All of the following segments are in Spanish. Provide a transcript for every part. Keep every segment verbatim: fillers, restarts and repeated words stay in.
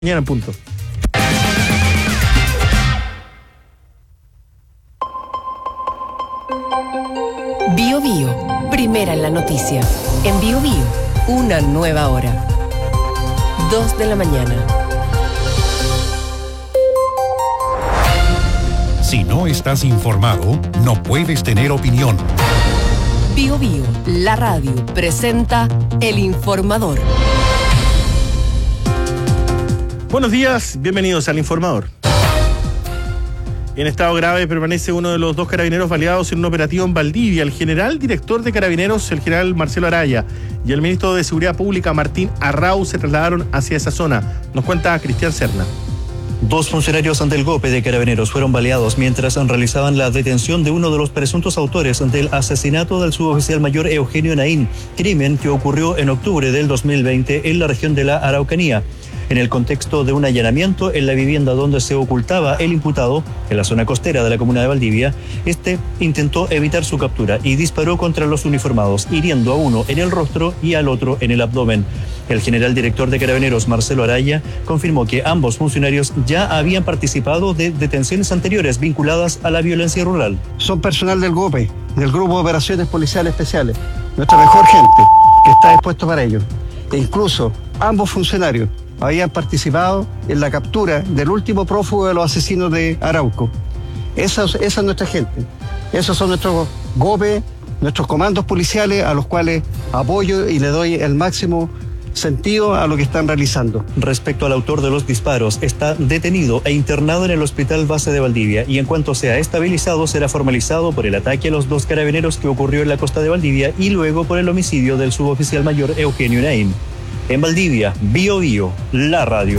Mañana en punto. Bio Bio, primera en la noticia. En Bio Bio, una nueva hora. Dos de la mañana. Si no estás informado, no puedes tener opinión. Bio Bio, la radio, presenta El Informador. Buenos días, bienvenidos al Informador. En estado grave permanece uno de los dos carabineros baleados en un operativo en Valdivia. El general director de Carabineros, el general Marcelo Araya, y el ministro de Seguridad Pública, Martín Arrau, se trasladaron hacia esa zona. Nos cuenta Cristian Serna. Dos funcionarios del GOPE de Carabineros fueron baleados mientras realizaban la detención de uno de los presuntos autores del asesinato del suboficial mayor Eugenio Naín, crimen que ocurrió en octubre del dos mil veinte en la región de la Araucanía. En el contexto de un allanamiento en la vivienda donde se ocultaba el imputado, en la zona costera de la comuna de Valdivia, este intentó evitar su captura y disparó contra los uniformados, hiriendo a uno en el rostro y al otro en el abdomen. El general director de Carabineros, Marcelo Araya, confirmó que ambos funcionarios ya habían participado de detenciones anteriores vinculadas a la violencia rural. Son personal del GOPE, del Grupo de Operaciones Policiales Especiales, nuestra mejor gente, que está dispuesto para ello. E incluso ambos funcionarios habían participado en la captura del último prófugo de los asesinos de Arauco. Esa, esa es nuestra gente. Esos son nuestros GOPE, nuestros comandos policiales, a los cuales apoyo y le doy el máximo sentido a lo que están realizando. Respecto al autor de los disparos, está detenido e internado en el Hospital Base de Valdivia y en cuanto sea estabilizado será formalizado por el ataque a los dos carabineros que ocurrió en la costa de Valdivia y luego por el homicidio del suboficial mayor Eugenio Naín. En Valdivia, Bio Bio, la radio.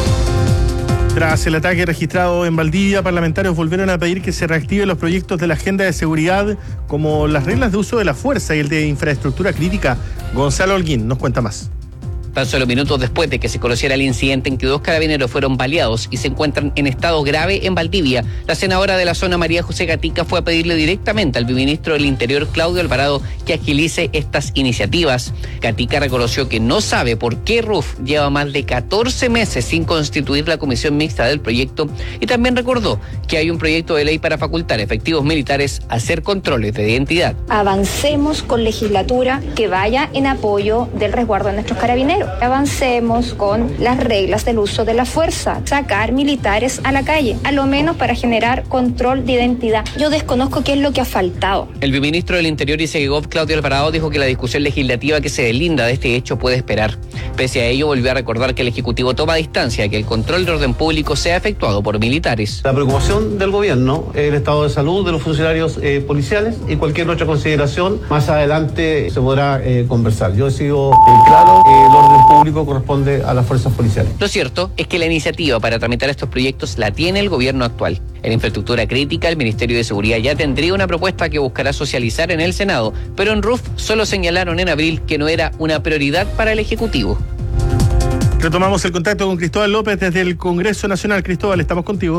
Tras el ataque registrado en Valdivia, parlamentarios volvieron a pedir que se reactiven los proyectos de la agenda de seguridad, como las reglas de uso de la fuerza y el de infraestructura crítica. Gonzalo Holguín nos cuenta más. Tan solo minutos después de que se conociera el incidente en que dos carabineros fueron baleados y se encuentran en estado grave en Valdivia, la senadora de la zona, María José Gatica, fue a pedirle directamente al ministro del Interior, Claudio Alvarado, que agilice estas iniciativas. Gatica reconoció que no sabe por qué R U F lleva más de catorce meses sin constituir la comisión mixta del proyecto y también recordó que hay un proyecto de ley para facultar efectivos militares a hacer controles de identidad. Avancemos con legislatura que vaya en apoyo del resguardo de nuestros carabineros. Avancemos con las reglas del uso de la fuerza, sacar militares a la calle, a lo menos para generar control de identidad. Yo desconozco qué es lo que ha faltado. El viceministro del Interior y Segov, Claudio Alvarado, dijo que la discusión legislativa que se deslinda de este hecho puede esperar. Pese a ello, volvió a recordar que el Ejecutivo toma distancia de que el control de orden público sea efectuado por militares. La preocupación del gobierno es el estado de salud de los funcionarios eh, policiales y cualquier otra consideración más adelante se podrá eh, conversar. Yo he sido eh, claro, eh, el orden público corresponde a las fuerzas policiales. Lo cierto es que la iniciativa para tramitar estos proyectos la tiene el gobierno actual. En infraestructura crítica, el Ministerio de Seguridad ya tendría una propuesta que buscará socializar en el Senado, pero en R U F solo señalaron en abril que no era una prioridad para el Ejecutivo. Retomamos el contacto con Cristóbal López desde el Congreso Nacional. Cristóbal, estamos contigo.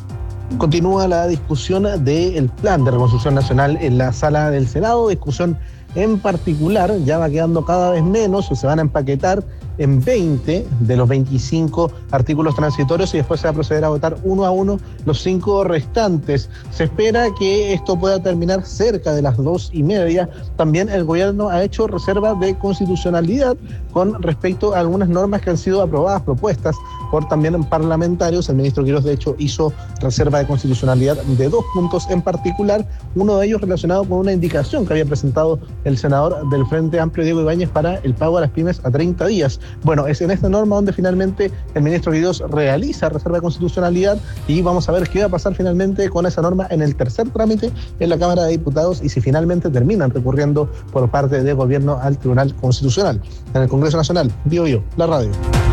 Continúa la discusión del plan de reconstrucción nacional en la sala del Senado, discusión en particular, ya va quedando cada vez menos, se van a empaquetar en veinte de los veinticinco artículos transitorios y después se va a proceder a votar uno a uno los cinco restantes. Se espera que esto pueda terminar cerca de las dos y media. También el gobierno ha hecho reserva de constitucionalidad con respecto a algunas normas que han sido aprobadas, propuestas por también parlamentarios. El ministro Quirós, de hecho, hizo reserva de constitucionalidad de dos puntos en particular, uno de ellos relacionado con una indicación que había presentado el senador del Frente Amplio, Diego Ibáñez, para el pago a las pymes a treinta días. Bueno, es en esta norma donde finalmente el ministro Quirós realiza reserva de constitucionalidad y vamos a ver qué va a pasar finalmente con esa norma en el tercer trámite en la Cámara de Diputados y si finalmente terminan recurriendo por parte del gobierno al Tribunal Constitucional. En el Congreso Nacional, Bio Bio, la radio.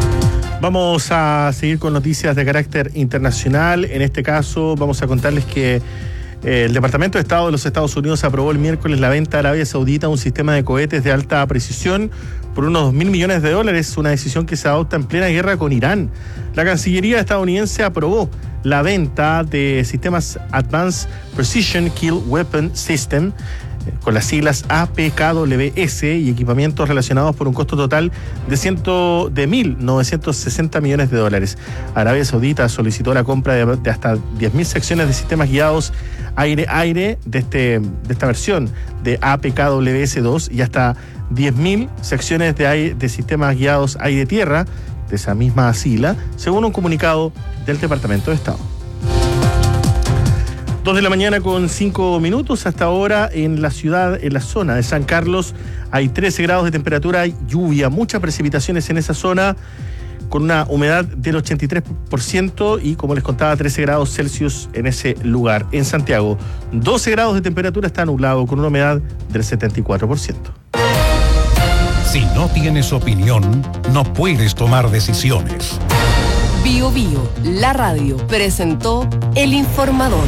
Vamos a seguir con noticias de carácter internacional. En este caso vamos a contarles que el Departamento de Estado de los Estados Unidos aprobó el miércoles la venta a Arabia Saudita de un sistema de cohetes de alta precisión por unos dos mil millones de dólares, una decisión que se adopta en plena guerra con Irán. La Cancillería estadounidense aprobó la venta de sistemas Advanced Precision Kill Weapon System con las siglas A P K W S y equipamientos relacionados por un costo total de, ciento, de mil novecientos sesenta millones de dólares. Arabia Saudita solicitó la compra de, de hasta diez mil secciones de sistemas guiados aire-aire de, este, de esta versión de A P K W S dos y hasta diez mil secciones de, aire, de sistemas guiados aire-tierra de esa misma sigla, según un comunicado del Departamento de Estado. Dos de la mañana con cinco minutos. Hasta ahora en la ciudad, en la zona de San Carlos, hay trece grados de temperatura, hay lluvia, muchas precipitaciones en esa zona, con una humedad del ochenta y tres por ciento y, como les contaba, trece grados Celsius en ese lugar. En Santiago, doce grados de temperatura, está nublado, con una humedad del setenta y cuatro por ciento. Si no tienes opinión, no puedes tomar decisiones. Bio Bio, la radio, presentó El Informador.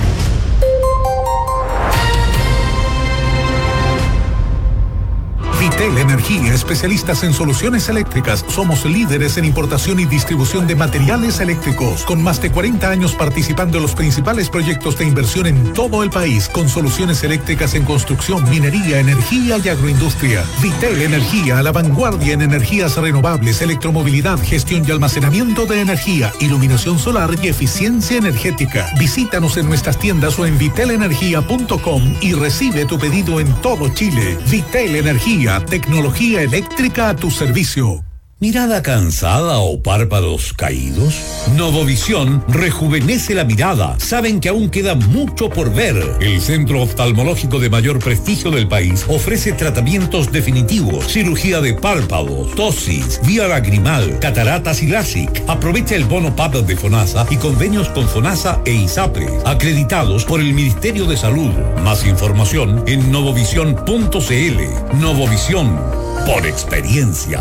Vitel Energía, especialistas en soluciones eléctricas. Somos líderes en importación y distribución de materiales eléctricos, con más de cuarenta años participando en los principales proyectos de inversión en todo el país, con soluciones eléctricas en construcción, minería, energía y agroindustria. Vitel Energía, a la vanguardia en energías renovables, electromovilidad, gestión y almacenamiento de energía, iluminación solar y eficiencia energética. Visítanos en nuestras tiendas o en vitel energía punto com y recibe tu pedido en todo Chile. Vitel Energía, tecnología eléctrica a tu servicio. ¿Mirada cansada o párpados caídos? Novovisión rejuvenece la mirada. Saben que aún queda mucho por ver. El centro oftalmológico de mayor prestigio del país ofrece tratamientos definitivos, cirugía de párpados, tosis, vía lagrimal, cataratas y LASIK. Aprovecha el bono P A P de FONASA y convenios con FONASA e ISAPRE, acreditados por el Ministerio de Salud. Más información en novovisión punto c l. Novovisión, por experiencia.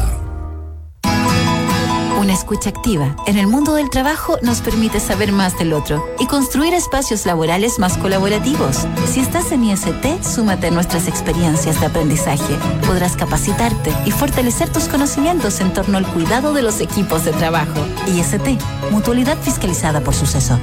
Una escucha activa en el mundo del trabajo nos permite saber más del otro y construir espacios laborales más colaborativos. Si estás en I S T, súmate a nuestras experiencias de aprendizaje. Podrás capacitarte y fortalecer tus conocimientos en torno al cuidado de los equipos de trabajo. I S T, mutualidad fiscalizada por Suceso.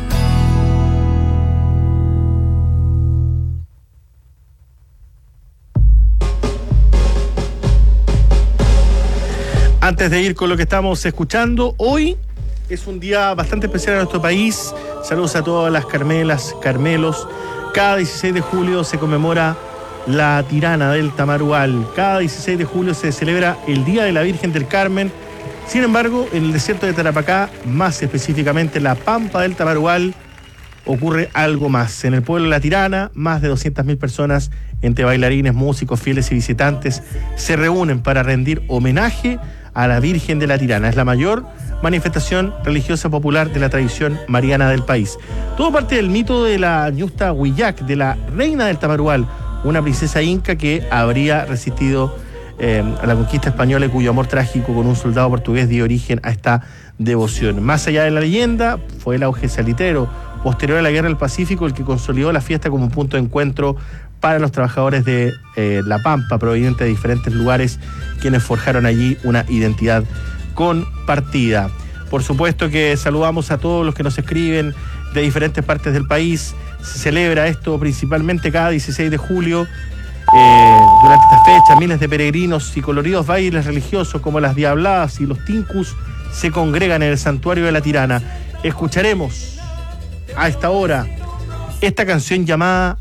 Antes de ir con lo que estamos escuchando, hoy es un día bastante especial en nuestro país. Saludos a todas las Carmelas, Carmelos. Cada dieciséis de julio se conmemora la Tirana del Tamarugal. Cada dieciséis de julio se celebra el Día de la Virgen del Carmen. Sin embargo, en el desierto de Tarapacá, más específicamente en la Pampa del Tamarugal, ocurre algo más. En el pueblo de La Tirana, más de doscientas mil personas, entre bailarines, músicos, fieles y visitantes, se reúnen para rendir homenaje a la Virgen de la Tirana. Es la mayor manifestación religiosa popular de la tradición mariana del país. Todo parte del mito de la Ñusta Huillac, de la reina del Tamarugal, una princesa inca que habría resistido eh, a la conquista española y cuyo amor trágico con un soldado portugués dio origen a esta devoción. Más allá de la leyenda, fue el auge salitero posterior a la Guerra del Pacífico el que consolidó la fiesta como un punto de encuentro para los trabajadores de eh, La Pampa, provenientes de diferentes lugares, quienes forjaron allí una identidad compartida. Por supuesto que saludamos a todos los que nos escriben de diferentes partes del país. Se celebra esto principalmente cada dieciséis de julio. Eh, durante esta fecha, miles de peregrinos y coloridos bailes religiosos como las diabladas y los tincus se congregan en el santuario de la Tirana. Escucharemos a esta hora esta canción llamada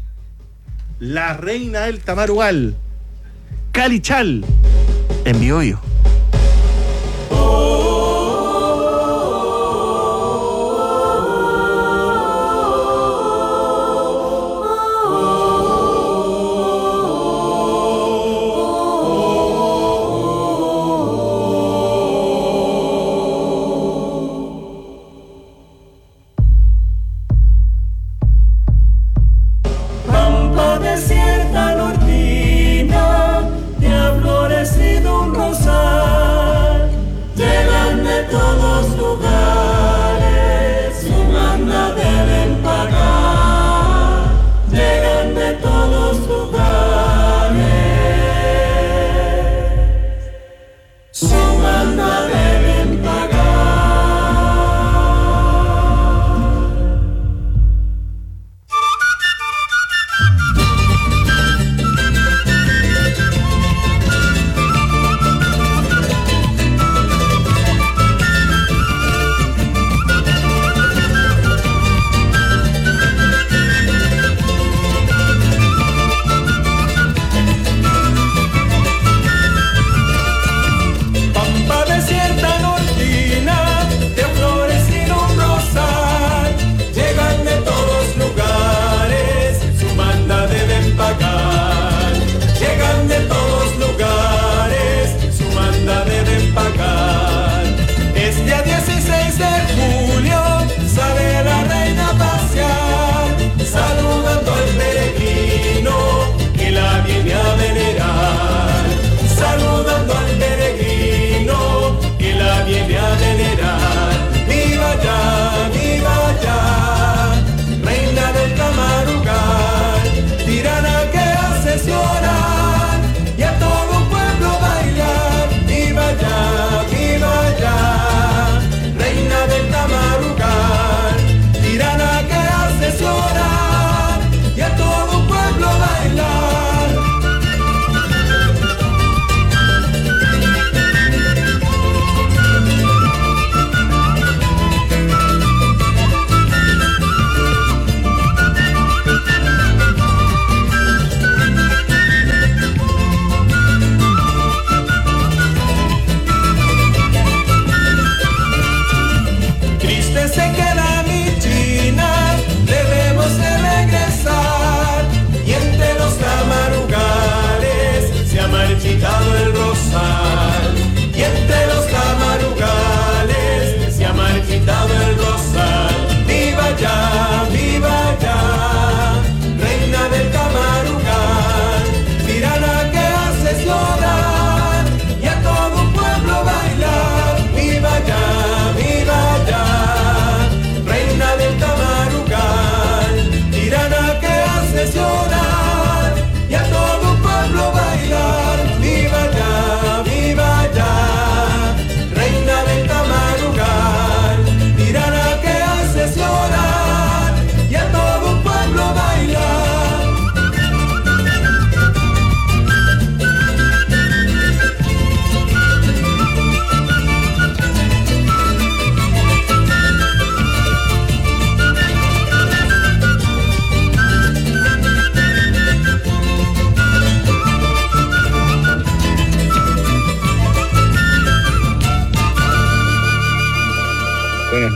La Reina del Tamarugal, Calichal, en Bio Bio. Desierta nortina, te ha florecido un rosal.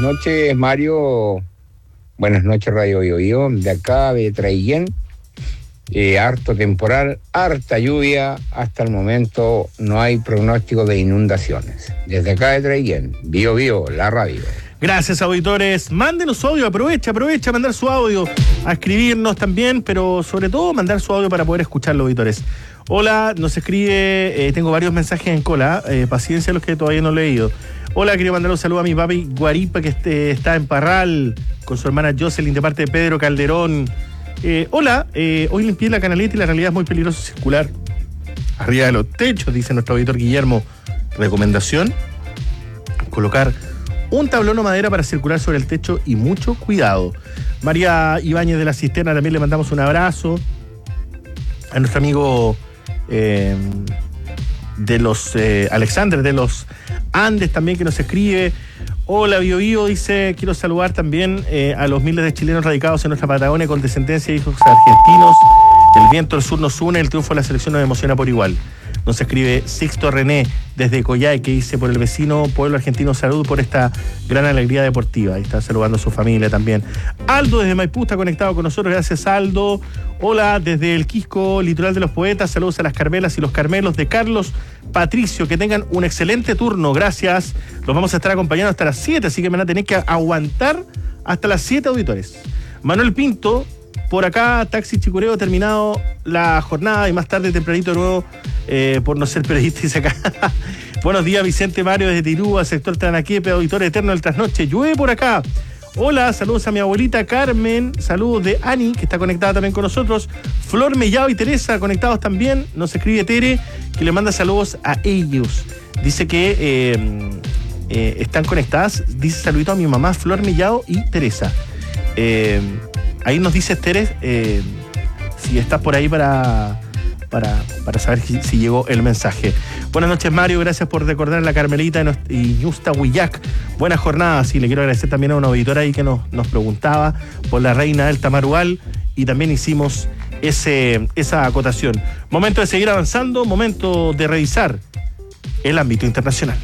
noches, Mario. Buenas noches, Radio Bio Bio. De acá, de Traiguén. Eh, harto temporal, harta lluvia. Hasta el momento no hay pronóstico de inundaciones. Desde acá de Traiguén, Bio Bio, la radio. Gracias, auditores. Mándenos su audio, aprovecha, aprovecha mandar su audio, a escribirnos también, pero sobre todo mandar su audio para poder escucharlo, auditores. Hola, nos escribe, eh, tengo varios mensajes en cola, eh, paciencia los que todavía no he leído. Hola, quería mandar un saludo a mi papi Guaripa, que este, está en Parral, con su hermana Jocelyn, de parte de Pedro Calderón. Eh, hola, eh, hoy limpié la canaleta y la realidad es muy peligroso circular arriba de los techos, dice nuestro auditor Guillermo. Recomendación: colocar un tablón o madera para circular sobre el techo y mucho cuidado. María Ibáñez de la Cisterna, también le mandamos un abrazo. A nuestro amigo eh, de los eh, Alexander de los Andes también, que nos escribe. Hola, Bio Bio, dice, quiero saludar también eh, a los miles de chilenos radicados en nuestra Patagonia con descendencia de hijos argentinos. El viento del sur nos une, el triunfo de la selección nos emociona por igual. Nos escribe Sixto René desde Coyhai, que dice: por el vecino pueblo argentino, salud por esta gran alegría deportiva. Ahí está saludando a su familia también. Aldo desde Maipú está conectado con nosotros, gracias, Aldo. Hola, desde el Quisco, litoral de los poetas, saludos a las Carmelas y los Carmelos de Carlos Patricio, que tengan un excelente turno, gracias. Los vamos a estar acompañando hasta las siete, así que me van a tener que aguantar hasta las siete, auditores. Manuel Pinto, por acá, Taxi Chicureo, terminado la jornada y más tarde tempranito de nuevo, eh, por no ser periodista, dice acá. Buenos días, Vicente Mario desde Tirúa, sector Tranaquepe, auditor eterno del trasnoche. Llueve por acá. Hola, saludos a mi abuelita Carmen, saludos de Ani, que está conectada también con nosotros. Flor Mellado y Teresa, conectados también. Nos escribe Tere, que le manda saludos a ellos. Dice que eh, eh, están conectadas. Dice saludito a mi mamá, Flor Mellado y Teresa. Eh... Ahí nos dice Teres eh, si estás por ahí para, para, para saber si, si llegó el mensaje. Buenas noches, Mario, gracias por recordar la Carmelita y Justa Huillac. Buena jornada, sí, le quiero agradecer también a una auditora ahí que nos, nos preguntaba por la reina del Tamarual y también hicimos ese, esa acotación. Momento de seguir avanzando, momento de revisar el ámbito internacional.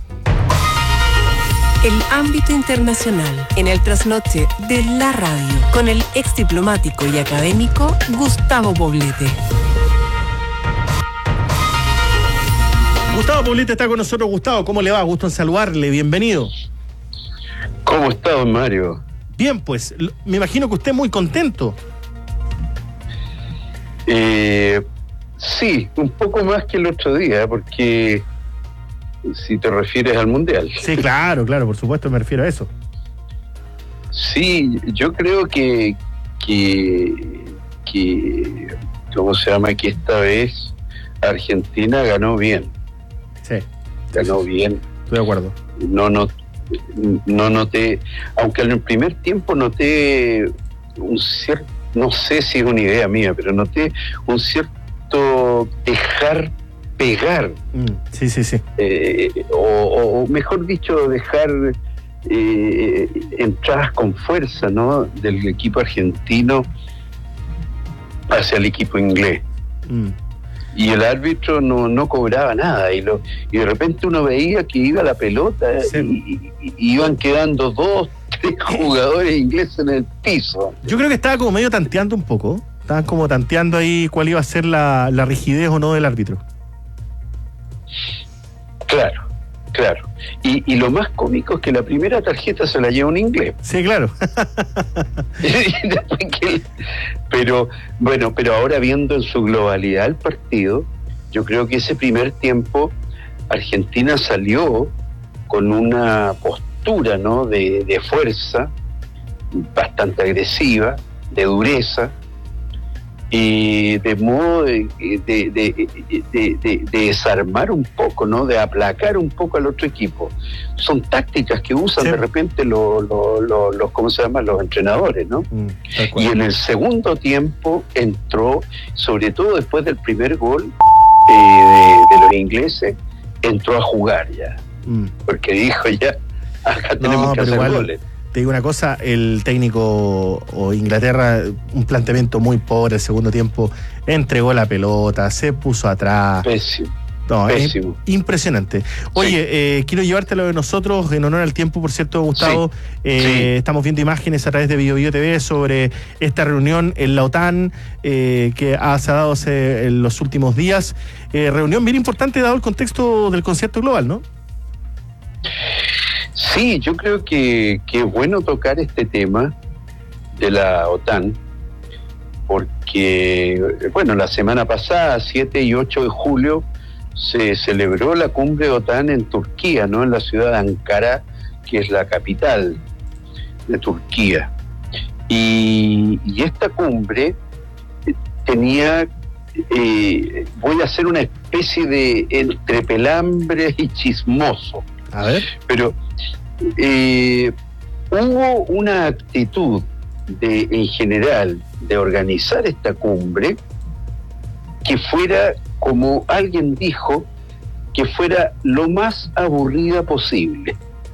El ámbito internacional en el trasnoche de la radio con el ex diplomático y académico Gustavo Poblete. Gustavo Poblete está con nosotros. Gustavo, ¿cómo le va? Gusto en saludarle, bienvenido. ¿Cómo está, don Mario? Bien, pues, me imagino que usted muy contento. Eh, sí, un poco más que el otro día, porque... si te refieres al Mundial. Sí, claro, claro, por supuesto me refiero a eso. Sí, yo creo que, que, que ¿cómo se llama? Que esta vez Argentina ganó bien. Sí. Ganó bien. Estoy de acuerdo. No, no, no noté, aunque en el primer tiempo noté un cierto, no sé si es una idea mía, pero noté un cierto dejar pegar. Mm, sí, sí, sí. Eh, o, o mejor dicho, dejar eh, entradas con fuerza, ¿no? Del equipo argentino hacia el equipo inglés. Mm. Y el árbitro no, no cobraba nada. Y, lo, y de repente uno veía que iba la pelota sí. y, y, y iban quedando dos, tres jugadores ingleses en el piso. Yo creo que estaba como medio tanteando un poco. Estaban como tanteando ahí cuál iba a ser la, la rigidez o no del árbitro. Claro, claro. Y, y lo más cómico es que la primera tarjeta se la lleva un inglés. Sí, claro. que, pero, bueno, pero ahora viendo en su globalidad el partido, yo creo que ese primer tiempo Argentina salió con una postura, ¿no? de, de fuerza, bastante agresiva, de dureza, y de modo de, de, de, de, de, de desarmar un poco, ¿no? De aplacar un poco al otro equipo. Son tácticas que usan sí. de repente los, los, los, los, ¿cómo se llama? Los entrenadores, ¿no? Mm, y en el segundo tiempo entró, sobre todo después del primer gol eh, de, de los ingleses, entró a jugar ya. Mm. Porque dijo ya, acá tenemos no, que hacer igual... goles. Te digo una cosa, el técnico o Inglaterra, un planteamiento muy pobre el segundo tiempo, entregó la pelota, se puso atrás. Pésimo. No, Pésimo. Es impresionante. Oye, sí. eh, quiero llevarte a lo de nosotros, en honor al tiempo, por cierto, Gustavo. Sí. Eh, sí. Estamos viendo imágenes a través de BioBio T V sobre esta reunión en la OTAN eh, que ha, se ha dado hace, en los últimos días. Eh, reunión bien importante dado el contexto del concierto global, ¿no? Sí, yo creo que, que es bueno tocar este tema de la OTAN, porque, bueno, la semana pasada, siete y ocho de julio, se celebró la cumbre de OTAN en Turquía, ¿no? En la ciudad de Ankara, que es la capital de Turquía. Y, y esta cumbre tenía, eh, voy a hacer una especie de entre pelambre y chismoso. A ver. Pero eh, hubo una actitud de, en general, de organizar esta cumbre que fuera, como alguien dijo, que fuera lo más aburrida posible.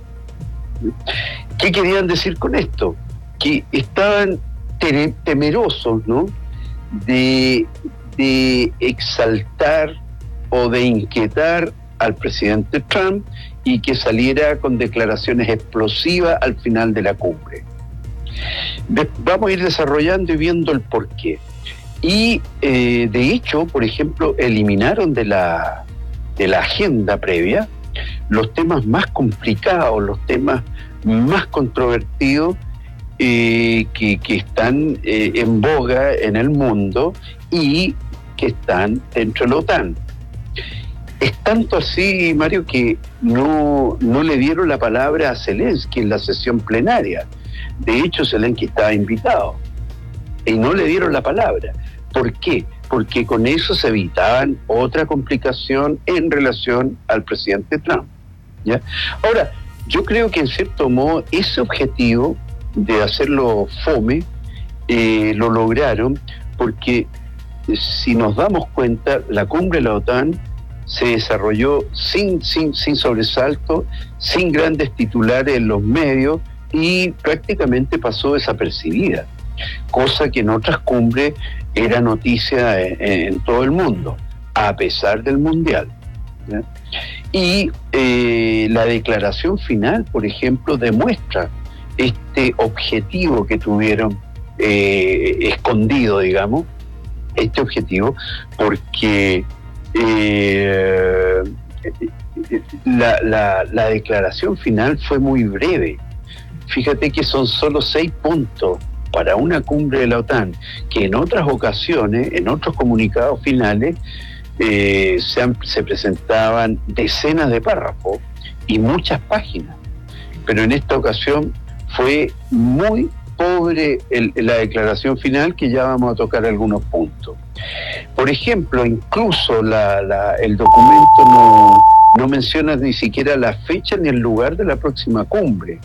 ¿Qué querían decir con esto? Que estaban te- temerosos, ¿no?, de, de exaltar o de inquietar al presidente Trump y que saliera con declaraciones explosivas al final de la cumbre. De- vamos a ir desarrollando y viendo el porqué. Y eh, de hecho, por ejemplo, eliminaron de la, de la agenda previa los temas más complicados, los temas más controvertidos eh, que, que están eh, en boga en el mundo y que están dentro de la OTAN. Es tanto así, Mario, que no, no le dieron la palabra a Zelensky en la sesión plenaria. De hecho, Zelensky estaba invitado y no le dieron la palabra. ¿Por qué? Porque con eso se evitaban otra complicación en relación al presidente Trump, ¿ya? Ahora, yo creo que en cierto modo ese objetivo de hacerlo fome eh, lo lograron, porque si nos damos cuenta, la cumbre de la OTAN se desarrolló sin, sin, sin sobresalto, sin grandes titulares en los medios y prácticamente pasó desapercibida, cosa que en otras cumbres era noticia en, en todo el mundo, a pesar del Mundial, ¿ya? Y eh, la declaración final, por ejemplo, demuestra este objetivo que tuvieron eh, escondido, digamos, este objetivo, porque eh, la, la, la declaración final fue muy breve. Fíjate que son solo seis puntos para una cumbre de la OTAN, que en otras ocasiones, en otros comunicados finales, eh, se, han, se presentaban decenas de párrafos y muchas páginas. Pero en esta ocasión fue muy pobre el, la declaración final, que ya vamos a tocar algunos puntos. Por ejemplo, incluso la, la, el documento no, no menciona ni siquiera la fecha ni el lugar de la próxima cumbre.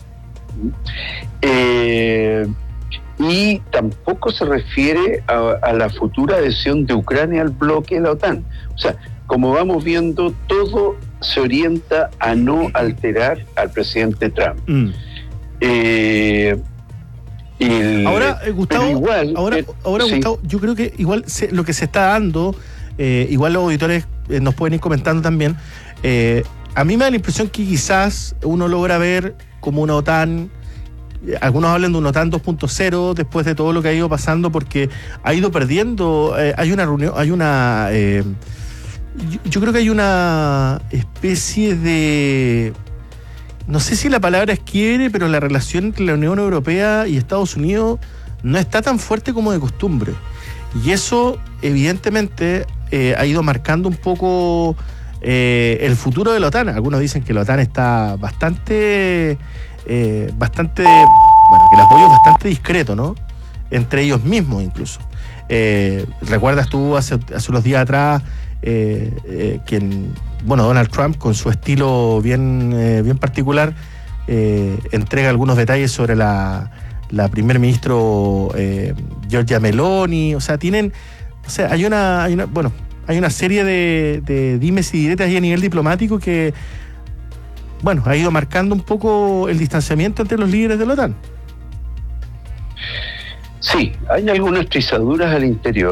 Eh, y tampoco se refiere a, a la futura adhesión de Ucrania al bloque de la OTAN. O sea, como vamos viendo, todo se orienta a no alterar al presidente Trump. Mm. Eh, el, ahora, eh, Gustavo, igual, ahora, eh, ahora sí. Gustavo, yo creo que igual se, lo que se está dando, eh, igual los auditores eh, nos pueden ir comentando también, eh, a mí me da la impresión que quizás uno logra ver como una OTAN, algunos hablan de una OTAN dos punto cero después de todo lo que ha ido pasando, porque ha ido perdiendo, eh, hay una reunión, hay una, eh, yo, yo creo que hay una especie de, no sé si la palabra es quiebre, pero la relación entre la Unión Europea y Estados Unidos no está tan fuerte como de costumbre, y eso evidentemente eh, ha ido marcando un poco eh, el futuro de la OTAN. Algunos dicen que la OTAN está bastante Eh, bastante, bueno, que el apoyo es bastante discreto, ¿no? Entre ellos mismos incluso. Eh, ¿Recuerdas tú hace, hace unos días atrás eh, eh, que, bueno, Donald Trump, con su estilo bien, eh, bien particular, eh, entrega algunos detalles sobre la, la primer ministro eh, Giorgia Meloni? O sea, tienen, o sea, hay una, hay una, bueno, hay una serie de, de dimes y diretes ahí a nivel diplomático que, bueno, ha ido marcando un poco el distanciamiento entre los líderes de la OTAN. Sí, hay algunas trizaduras al interior,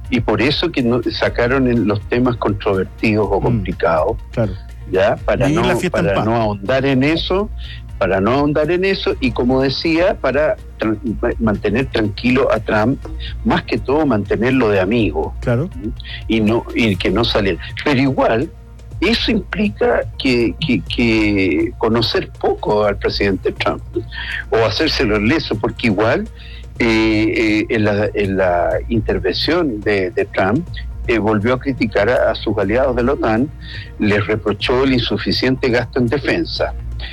Y por eso que no, sacaron en los temas controvertidos o complicados, mm, claro. ya para no para no ahondar en eso, para no ahondar en eso y como decía, para tra- mantener tranquilo a Trump, más que todo mantenerlo de amigo, claro, y no y que no saliera. Pero igual eso implica que, que, que conocer poco al presidente Trump o hacérselo leso, porque igual eh, eh, en, la, en la intervención de, de Trump eh, volvió a criticar a, a sus aliados de la OTAN, les reprochó el insuficiente gasto en defensa,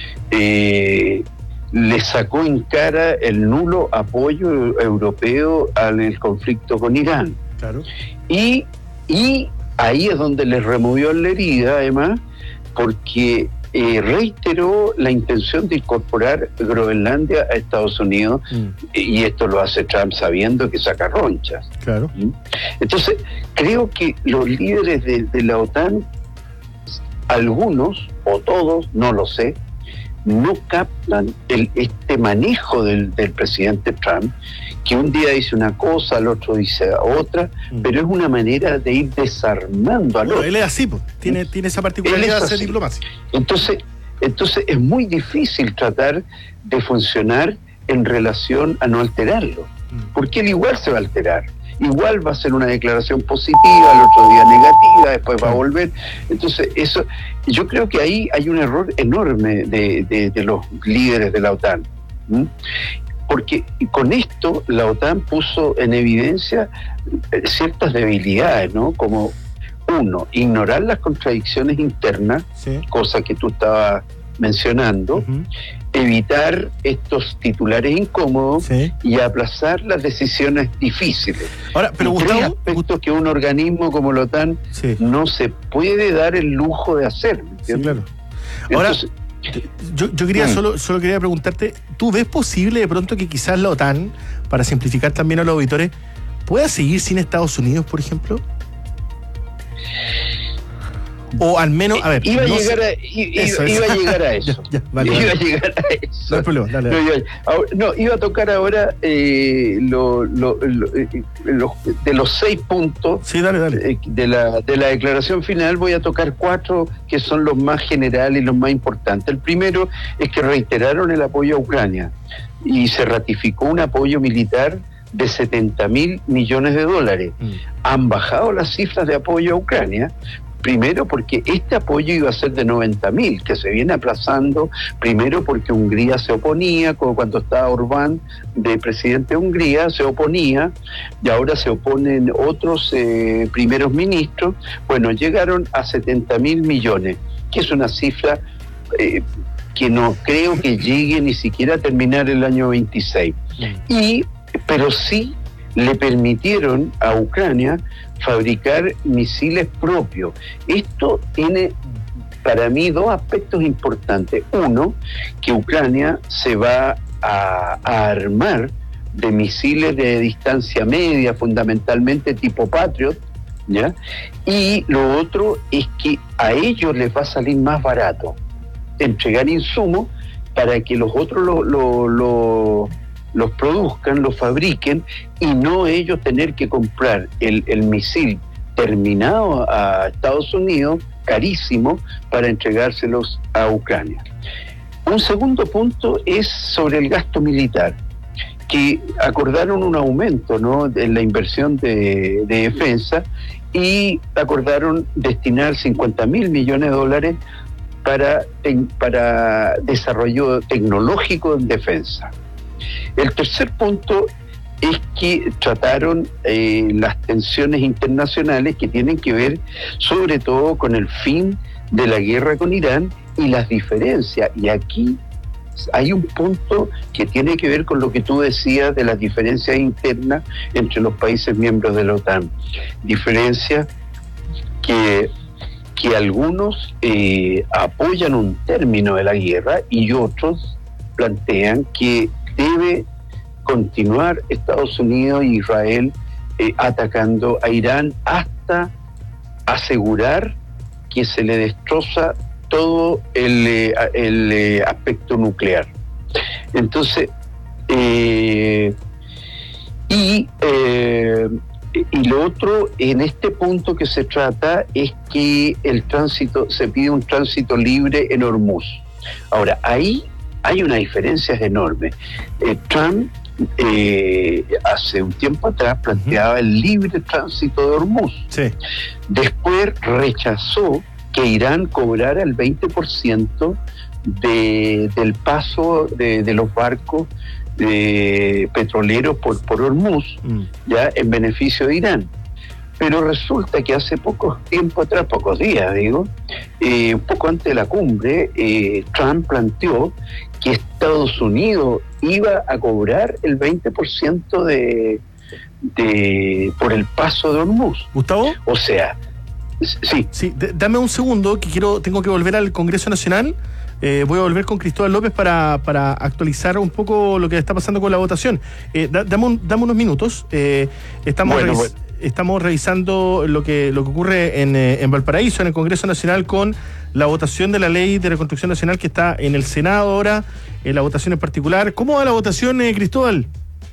eh, le sacó en cara el nulo apoyo europeo al conflicto con Irán. Claro. Y, y ahí es donde les removió la herida, además, porque eh, reiteró la intención de incorporar Groenlandia a Estados Unidos, mm. y esto lo hace Trump sabiendo que saca ronchas. Claro. ¿Mm? Entonces, creo que los líderes de, de la OTAN, algunos o todos, no lo sé, no captan el, este manejo del, del presidente Trump, que un día dice una cosa, al otro dice otra, mm. pero es una manera de ir desarmando al bueno, otro. Él es así, pues. tiene, tiene esa particularidad de hacer diplomacia. Entonces, entonces es muy difícil tratar de funcionar en relación a no alterarlo, mm. porque él igual se va a alterar. Igual va a ser una declaración positiva, al otro día negativa, después va a volver. Entonces, eso, yo creo que ahí hay un error enorme de, de, de los líderes de la OTAN. ¿Mm? Porque con esto la OTAN puso en evidencia ciertas debilidades, ¿no? Como, uno, ignorar las contradicciones internas, sí. cosa que tú estabas mencionando, uh-huh. evitar estos titulares incómodos, sí. y aplazar las decisiones difíciles. Ahora, pero y Gustavo, tres aspectos que un organismo como la OTAN sí. no se puede dar el lujo de hacer. Sí, claro. Ahora, entonces, yo, yo quería mm. solo, solo quería preguntarte, ¿tú ves posible de pronto que quizás la OTAN, para simplificar también a los auditores, pueda seguir sin Estados Unidos, por ejemplo? O al menos, a ver, iba, no a, llegar sé. a, iba, eso, iba eso. a llegar a eso. ya, ya, vale, iba vale. a llegar a eso. No hay problema, dale. dale. No, iba, ahora, no, iba a tocar ahora eh, lo, lo, lo, eh, lo, de los seis puntos sí, dale, dale. Eh, de, la, de la declaración final. Voy a tocar cuatro que son los más generales y los más importantes. El primero es que reiteraron el apoyo a Ucrania y se ratificó un apoyo militar de setenta mil millones de dólares. Mm. Han bajado las cifras de apoyo a Ucrania. Primero porque este apoyo iba a ser de noventa mil, que se viene aplazando, primero porque Hungría se oponía, como cuando estaba Orbán de presidente de Hungría, se oponía, y ahora se oponen otros eh, primeros ministros. Bueno, llegaron a setenta mil millones, que es una cifra eh, que no creo que llegue ni siquiera a terminar el año veintiséis. Mm. Y, pero sí le permitieron a Ucrania fabricar misiles propios. Esto tiene para mí dos aspectos importantes. Uno, que Ucrania se va a, a armar de misiles de distancia media, fundamentalmente tipo Patriot, ¿ya? Y lo otro es que a ellos les va a salir más barato entregar insumos para que los otros lo, lo, lo los produzcan, los fabriquen, y no ellos tener que comprar el, el misil terminado a Estados Unidos, carísimo, para entregárselos a Ucrania. Un segundo punto es sobre el gasto militar, que acordaron un aumento, ¿no?, en la inversión de, de defensa, y acordaron destinar cincuenta mil millones de dólares para, para desarrollo tecnológico en defensa. El tercer punto es que trataron eh, las tensiones internacionales que tienen que ver sobre todo con el fin de la guerra con Irán y las diferencias. Y aquí hay un punto que tiene que ver con lo que tú decías de las diferencias internas entre los países miembros de la OTAN. Diferencias que, que algunos eh, apoyan un término de la guerra y otros plantean que debe continuar Estados Unidos e Israel eh, atacando a Irán hasta asegurar que se le destroza todo el, eh, el eh, aspecto nuclear. Entonces, eh, y eh, Y lo otro, en este punto que se trata, es que el tránsito, se pide un tránsito libre en Hormuz. Ahora, ahí hay unas diferencias enormes. Eh, Trump, eh, hace un tiempo atrás, planteaba el libre tránsito de Hormuz. Sí. Después rechazó que Irán cobrara el veinte por ciento de, del paso de, de los barcos de petroleros por, por Hormuz, mm. ya en beneficio de Irán. Pero resulta que hace poco tiempo atrás, pocos días, digo, eh, un poco antes de la cumbre, eh, Trump planteó que Estados Unidos iba a cobrar el veinte por ciento de, de por el paso de Hormuz. ¿Gustavo? O sea, sí. Sí, d- dame un segundo, que quiero, tengo que volver al Congreso Nacional. Eh, voy a volver con Cristóbal López para, para actualizar un poco lo que está pasando con la votación. Eh, da, dame, un, dame unos minutos. Eh, estamos, bueno, revis- bueno. estamos revisando lo que, lo que ocurre en, eh, en Valparaíso, en el Congreso Nacional, con la votación de la Ley de Reconstrucción Nacional que está en el Senado ahora, en la votación en particular. ¿Cómo va la votación, eh, Cristóbal?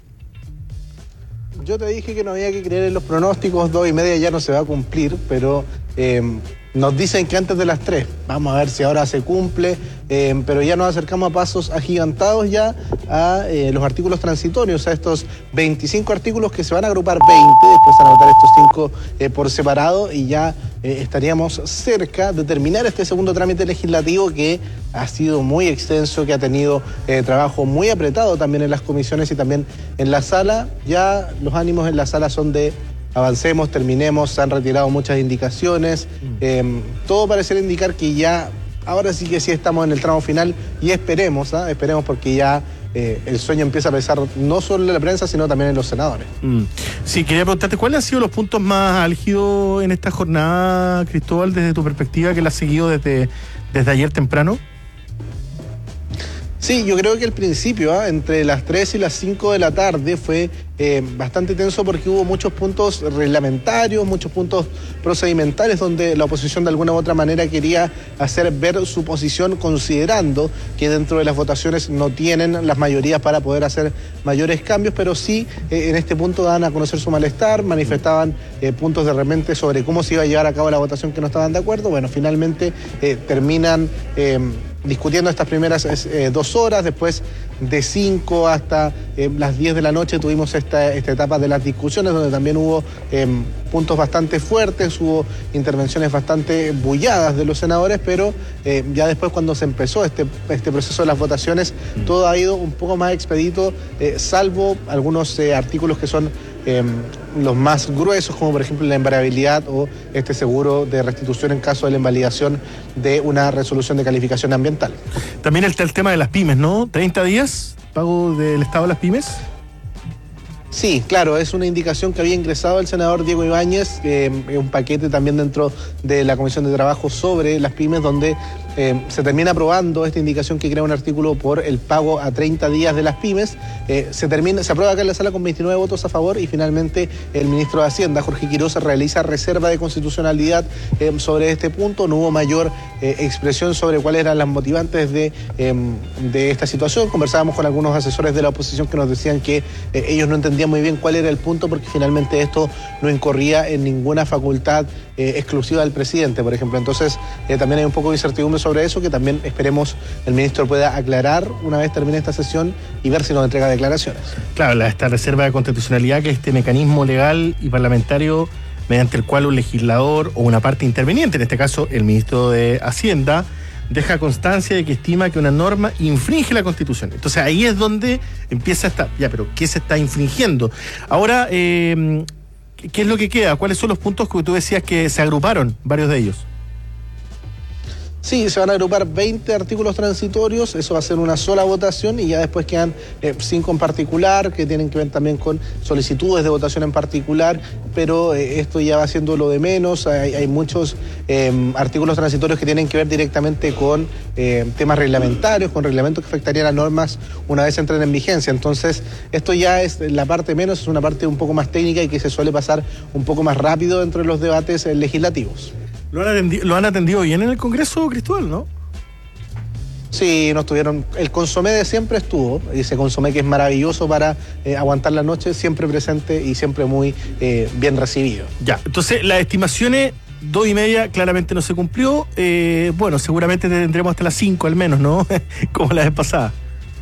Yo te dije que no había que creer en los pronósticos, dos y media ya no se va a cumplir, pero eh, nos dicen que antes de las tres. Vamos a ver si ahora se cumple, eh, pero ya nos acercamos a pasos agigantados ya a eh, los artículos transitorios, a estos veinticinco artículos que se van a agrupar veinte, después van a votar estos cinco eh, por separado y ya eh, estaríamos cerca de terminar este segundo trámite legislativo que ha sido muy extenso, que ha tenido eh, trabajo muy apretado también en las comisiones y también en la sala. Ya los ánimos en la sala son de avancemos, terminemos, se han retirado muchas indicaciones, eh, todo parece indicar que ya, ahora sí que sí estamos en el tramo final y esperemos, ¿eh? esperemos porque ya eh, el sueño empieza a pesar no solo en la prensa, sino también en los senadores. Mm. Sí, quería preguntarte, ¿cuáles han sido los puntos más álgidos en esta jornada, Cristóbal, desde tu perspectiva, que la has seguido desde, desde ayer temprano? Sí, yo creo que el principio, ¿eh? entre las tres y las cinco de la tarde fue eh, bastante tenso porque hubo muchos puntos reglamentarios, muchos puntos procedimentales donde la oposición de alguna u otra manera quería hacer ver su posición considerando que dentro de las votaciones no tienen las mayorías para poder hacer mayores cambios, pero sí eh, en este punto dan a conocer su malestar, manifestaban eh, puntos de remente sobre cómo se iba a llevar a cabo la votación que no estaban de acuerdo. Bueno, finalmente eh, terminan Eh, discutiendo estas primeras eh, dos horas, después de cinco hasta eh, las diez de la noche tuvimos esta, esta etapa de las discusiones donde también hubo eh, puntos bastante fuertes, hubo intervenciones bastante bulladas de los senadores, pero eh, ya después cuando se empezó este, este proceso de las votaciones, mm. todo ha ido un poco más expedito, eh, salvo algunos eh, artículos que son Eh, los más gruesos, como por ejemplo la invariabilidad o este seguro de restitución en caso de la invalidación de una resolución de calificación ambiental. También está el tema de las pymes, ¿no? ¿treinta días pago del Estado a las pymes? Sí, claro, es una indicación que había ingresado el senador Diego Ibáñez, eh, un paquete también dentro de la Comisión de Trabajo sobre las pymes, donde eh, se termina aprobando esta indicación que crea un artículo por el pago a treinta días de las pymes. Eh, se termina, se aprueba acá en la sala con veintinueve votos a favor y finalmente el ministro de Hacienda, Jorge Quiroz, realiza reserva de constitucionalidad eh, sobre este punto. No hubo mayor eh, expresión sobre cuáles eran las motivantes de, eh, de esta situación. Conversábamos con algunos asesores de la oposición que nos decían que eh, ellos no entendían muy bien cuál era el punto porque finalmente esto no incorría en ninguna facultad eh, exclusiva del presidente, por ejemplo. Entonces eh, también hay un poco de incertidumbre sobre eso que también esperemos el ministro pueda aclarar una vez termine esta sesión y ver si nos entrega declaraciones. Claro, la, esta reserva de constitucionalidad, que es este mecanismo legal y parlamentario mediante el cual un legislador o una parte interveniente, en este caso el ministro de Hacienda, deja constancia de que estima que una norma infringe la Constitución. Entonces ahí es donde empieza a estar, ya, pero ¿qué se está infringiendo? Ahora, eh, ¿qué es lo que queda? ¿Cuáles son los puntos que tú decías que se agruparon, varios de ellos? Sí, se van a agrupar veinte artículos transitorios, eso va a ser una sola votación y ya después quedan eh, cinco en particular que tienen que ver también con solicitudes de votación en particular, pero eh, esto ya va siendo lo de menos. Hay, hay muchos eh, artículos transitorios que tienen que ver directamente con eh, temas reglamentarios, con reglamentos que afectarían a normas una vez entren en vigencia. Entonces, esto ya es la parte menos, es una parte un poco más técnica y que se suele pasar un poco más rápido dentro de los debates eh, legislativos. ¿Lo han, atendido, ¿Lo han atendido bien en el Congreso, Cristóbal, no? Sí, no estuvieron. El consomé de siempre estuvo, ese consomé que es maravilloso para eh, aguantar la noche, siempre presente y siempre muy eh, bien recibido. Ya, entonces las estimaciones, dos y media claramente no se cumplió. Eh, bueno, seguramente tendremos hasta las cinco al menos, ¿no? Como la vez pasada.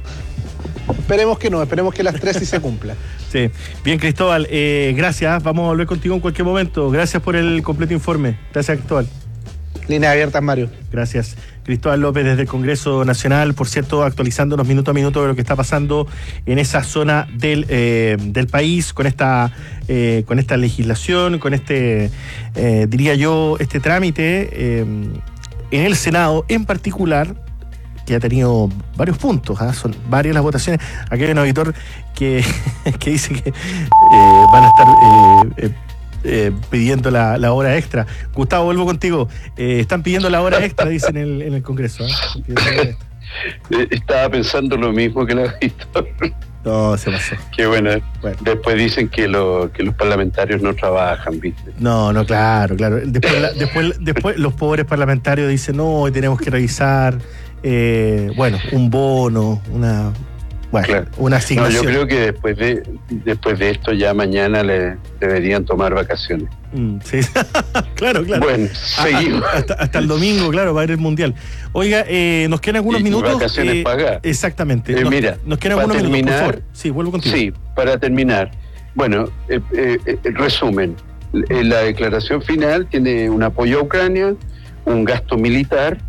Esperemos que no, esperemos que las tres sí se cumpla. Sí, bien, Cristóbal, eh, gracias. Vamos a volver contigo en cualquier momento. Gracias por el completo informe. Gracias, Cristóbal. Líneas abiertas, Mario. Gracias. Cristóbal López desde el Congreso Nacional, por cierto, actualizándonos minuto a minuto de lo que está pasando en esa zona del, eh, del país, con esta, eh, con esta legislación, con este, eh, diría yo, este trámite eh, en el Senado en particular, que ha tenido varios puntos, ¿eh? Son varias las votaciones. Aquí hay un auditor que, que dice que eh, van a estar eh, eh, eh, pidiendo la, la hora extra. Gustavo, vuelvo contigo. Eh, están pidiendo la hora extra, dicen en el, en el Congreso. ¿eh? Estaba pensando lo mismo que el auditor. No, se pasó. Qué bueno. bueno. Después dicen que, lo, que los parlamentarios no trabajan, ¿viste? No, no, claro, claro. Después, la, después, después los pobres parlamentarios dicen, no, hoy tenemos que revisar, eh, bueno, un bono, una... Bueno, claro. Una asignación. No, yo creo que después de después de esto ya mañana le deberían tomar vacaciones. Mm, sí, claro, claro. Bueno, seguimos. Hasta, hasta el domingo, claro, va a ir el Mundial. Oiga, eh, nos quedan algunos y minutos. Vacaciones eh, pagadas. Exactamente. Eh, nos, mira, nos quedan algunos terminar, minutos, por favor. Sí, vuelvo contigo. Sí, para terminar. Bueno, eh, eh, eh, resumen. Eh, la declaración final tiene un apoyo a Ucrania, un gasto militar,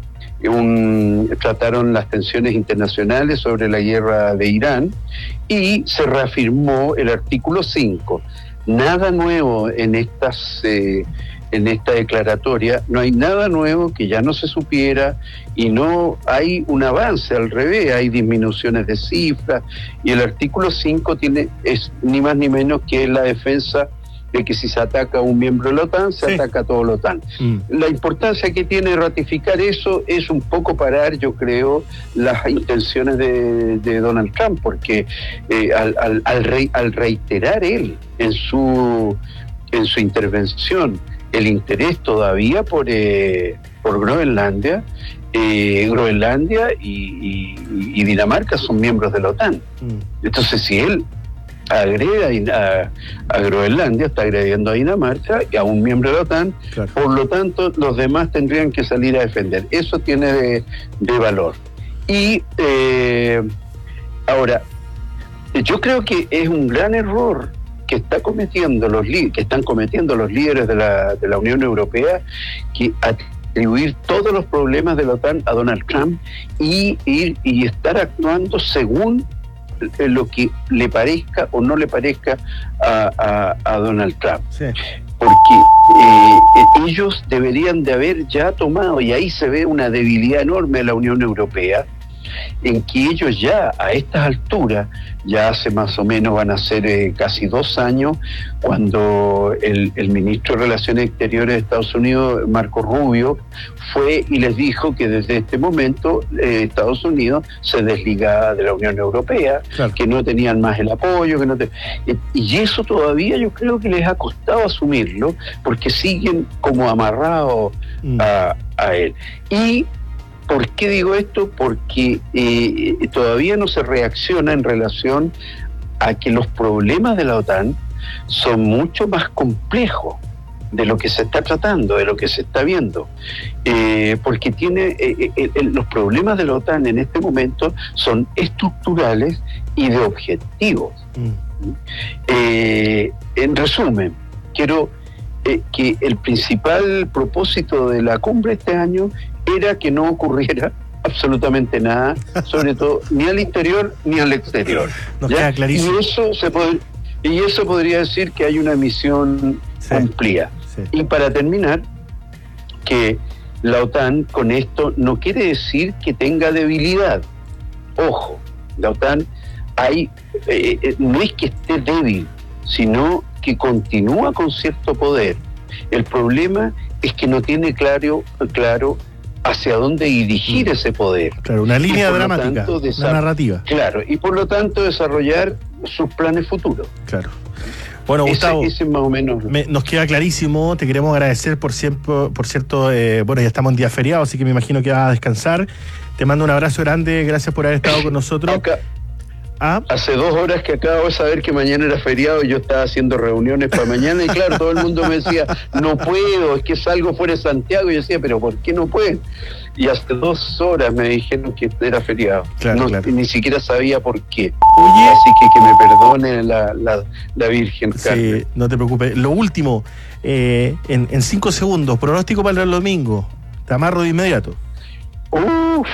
Un, trataron las tensiones internacionales sobre la guerra de Irán y se reafirmó el artículo cinco. Nada nuevo en estas eh, en esta declaratoria, no hay nada nuevo que ya no se supiera y no hay un avance, al revés, hay disminuciones de cifras y el artículo cinco tiene es ni más ni menos que la defensa de que si se ataca a un miembro de la OTAN, se sí. ataca a todo la OTAN. Mm. La importancia que tiene ratificar eso es un poco parar, yo creo, las intenciones de, de Donald Trump, porque eh, al, al, al, re, al reiterar él en su, en su intervención el interés todavía por, eh, por Groenlandia, eh, Groenlandia y, y, y Dinamarca son miembros de la OTAN. Mm. Entonces, si él agrega a, a Groenlandia, está agrediendo a Dinamarca y a un miembro de la OTAN, claro. Por lo tanto los demás tendrían que salir a defender. Eso tiene de, de valor. Y eh, ahora, yo creo que es un gran error que está cometiendo los que están cometiendo los líderes de la, de la Unión Europea, que atribuir todos los problemas de la OTAN a Donald Trump y ir y estar actuando según lo que le parezca o no le parezca a, a, a Donald Trump. Sí. Porque eh, ellos deberían de haber ya tomado, y ahí se ve una debilidad enorme de la Unión Europea, en que ellos ya a estas alturas, ya hace más o menos van a ser eh, casi dos años, cuando el, el ministro de Relaciones Exteriores de Estados Unidos, Marco Rubio, fue y les dijo que desde este momento eh, Estados Unidos se desligaba de la Unión Europea, claro. Que no tenían más el apoyo, que no te... y eso todavía yo creo que les ha costado asumirlo, porque siguen como amarrados mm. a, a él. Y ¿por qué digo esto? Porque eh, todavía no se reacciona en relación a que los problemas de la OTAN son mucho más complejos de lo que se está tratando, de lo que se está viendo. Eh, porque tiene eh, eh, los problemas de la OTAN en este momento son estructurales y de objetivos. Mm. Eh, en resumen, quiero eh, que el principal propósito de la cumbre este año era que no ocurriera absolutamente nada, sobre todo ni al interior ni al exterior. Nos queda clarísimo. Y eso se pod- y eso podría decir que hay una misión sí, cumplida. Sí. Y para terminar, que la OTAN con esto no quiere decir que tenga debilidad. Ojo, la OTAN hay eh, eh, no es que esté débil, sino que continúa con cierto poder. El problema es que no tiene claro claro hacia dónde dirigir ese poder. Claro, una línea dramática, tanto, desa- una narrativa. Claro, y por lo tanto desarrollar sus planes futuros. Claro. Bueno, Gustavo, ese, ese más o menos. Me, nos queda clarísimo, te queremos agradecer por siempre, por cierto, eh, bueno, ya estamos en día feriado, así que me imagino que vas a descansar. Te mando un abrazo grande, gracias por haber estado con nosotros. Acá, ¿Ah? Hace dos horas que acabo de saber que mañana era feriado y yo estaba haciendo reuniones para mañana y claro, todo el mundo me decía, no puedo, es que salgo fuera de Santiago. Y yo decía, pero ¿por qué no pueden? Y hace dos horas me dijeron que era feriado. Claro, no, claro. Ni siquiera sabía por qué. Oye. Así que que me perdone la, la, la Virgen Carmen. Sí, no te preocupes. Lo último, eh, en, en cinco segundos, pronóstico para el domingo. Te amarro de inmediato. Uf.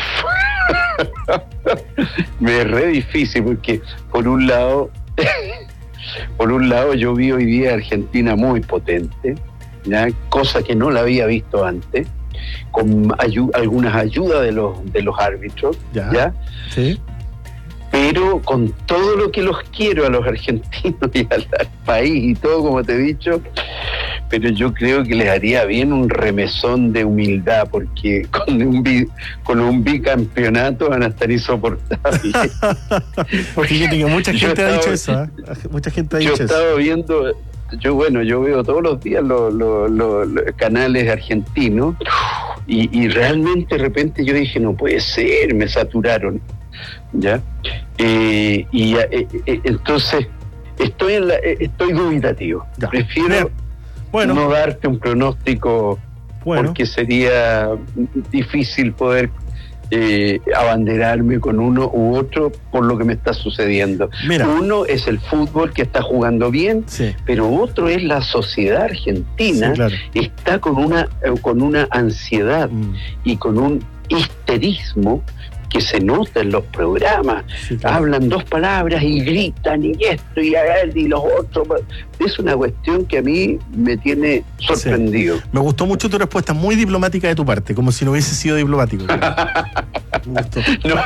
Me es re difícil porque por un lado por un lado yo vi hoy día Argentina muy potente, ¿ya? Cosa que no la había visto antes, con ayu- algunas ayudas de los de los árbitros, ya, ¿ya? Sí. Pero con todo lo que los quiero a los argentinos y al, al país y todo, como te he dicho, pero yo creo que les haría bien un remesón de humildad, porque con un bi, con un bicampeonato van a estar insoportables. Fíjate que mucha gente Yo ha estaba- dicho eso, ¿eh? Mucha gente ha Yo dicho eso. estaba viendo, yo bueno, yo veo todos los días los, los, los- los canales argentinos y, y realmente de repente yo dije, no puede ser, me saturaron, ¿ya? Eh, y eh, eh, entonces estoy en la, eh, estoy dubitativo. Ya. Prefiero Bien. Bueno. no darte un pronóstico Bueno. porque sería difícil poder eh, abanderarme con uno u otro por lo que me está sucediendo. Mira. Uno es el fútbol que está jugando bien, Sí. pero otro es la sociedad argentina. Sí, claro. Está con una eh, con una ansiedad Mm, y con un histerismo que se nota en los programas. sí, claro. Hablan dos palabras y gritan y esto y, y los otros. Es una cuestión que a mí me tiene sorprendido. Me gustó mucho tu respuesta, muy diplomática de tu parte, como si no hubiese sido diplomático. Me gustó. No.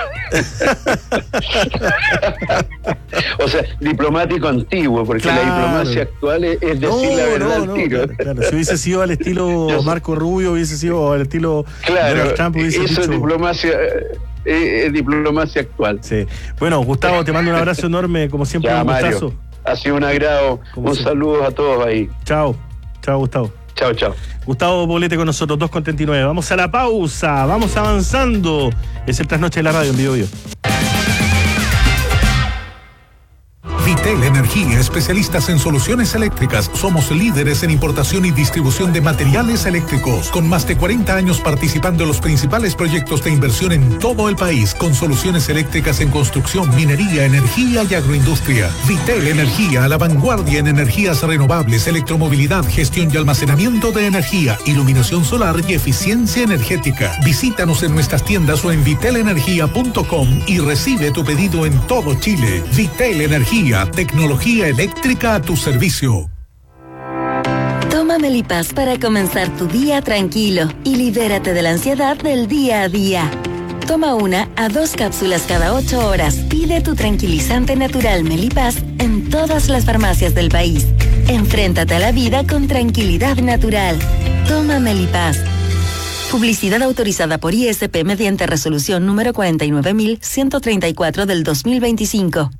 O sea, diplomático antiguo, porque Claro. la diplomacia actual es, es decir la verdad al tiro. Claro, claro. Si hubiese sido al estilo Yo- Marco Rubio, hubiese sido al estilo Claro, Donald Trump, hubiese eso es dicho... diplomacia, eh, es diplomacia actual. Sí. Bueno, Gustavo, te mando un abrazo enorme, como siempre, Ya, un Mario, gustazo. ha sido un agrado. Como Un siempre. saludo a todos ahí. Chao, chao, Gustavo. Chao, chao. Gustavo Poblete con nosotros, dos con treinta y nueve. Vamos a la pausa, vamos avanzando. Es el Trasnoche de la Radio en Vivo Vivo. Vitel Energía, especialistas en soluciones eléctricas. Somos líderes en importación y distribución de materiales eléctricos, con más de cuarenta años participando en los principales proyectos de inversión en todo el país, con soluciones eléctricas en construcción, minería, energía y agroindustria. Vitel Energía, a la vanguardia en energías renovables, electromovilidad, gestión y almacenamiento de energía, iluminación solar y eficiencia energética. Visítanos en nuestras tiendas o en vitel energía punto com y recibe tu pedido en todo Chile. Vitel Energía, tecnología eléctrica a tu servicio. Toma Melipaz para comenzar tu día tranquilo y libérate de la ansiedad del día a día. Toma una a dos cápsulas cada ocho horas. Pide tu tranquilizante natural Melipaz en todas las farmacias del país. Enfréntate a la vida con tranquilidad natural. Toma Melipaz. Publicidad autorizada por I S P mediante resolución número cuarenta y nueve mil ciento treinta y cuatro del dos mil veinticinco.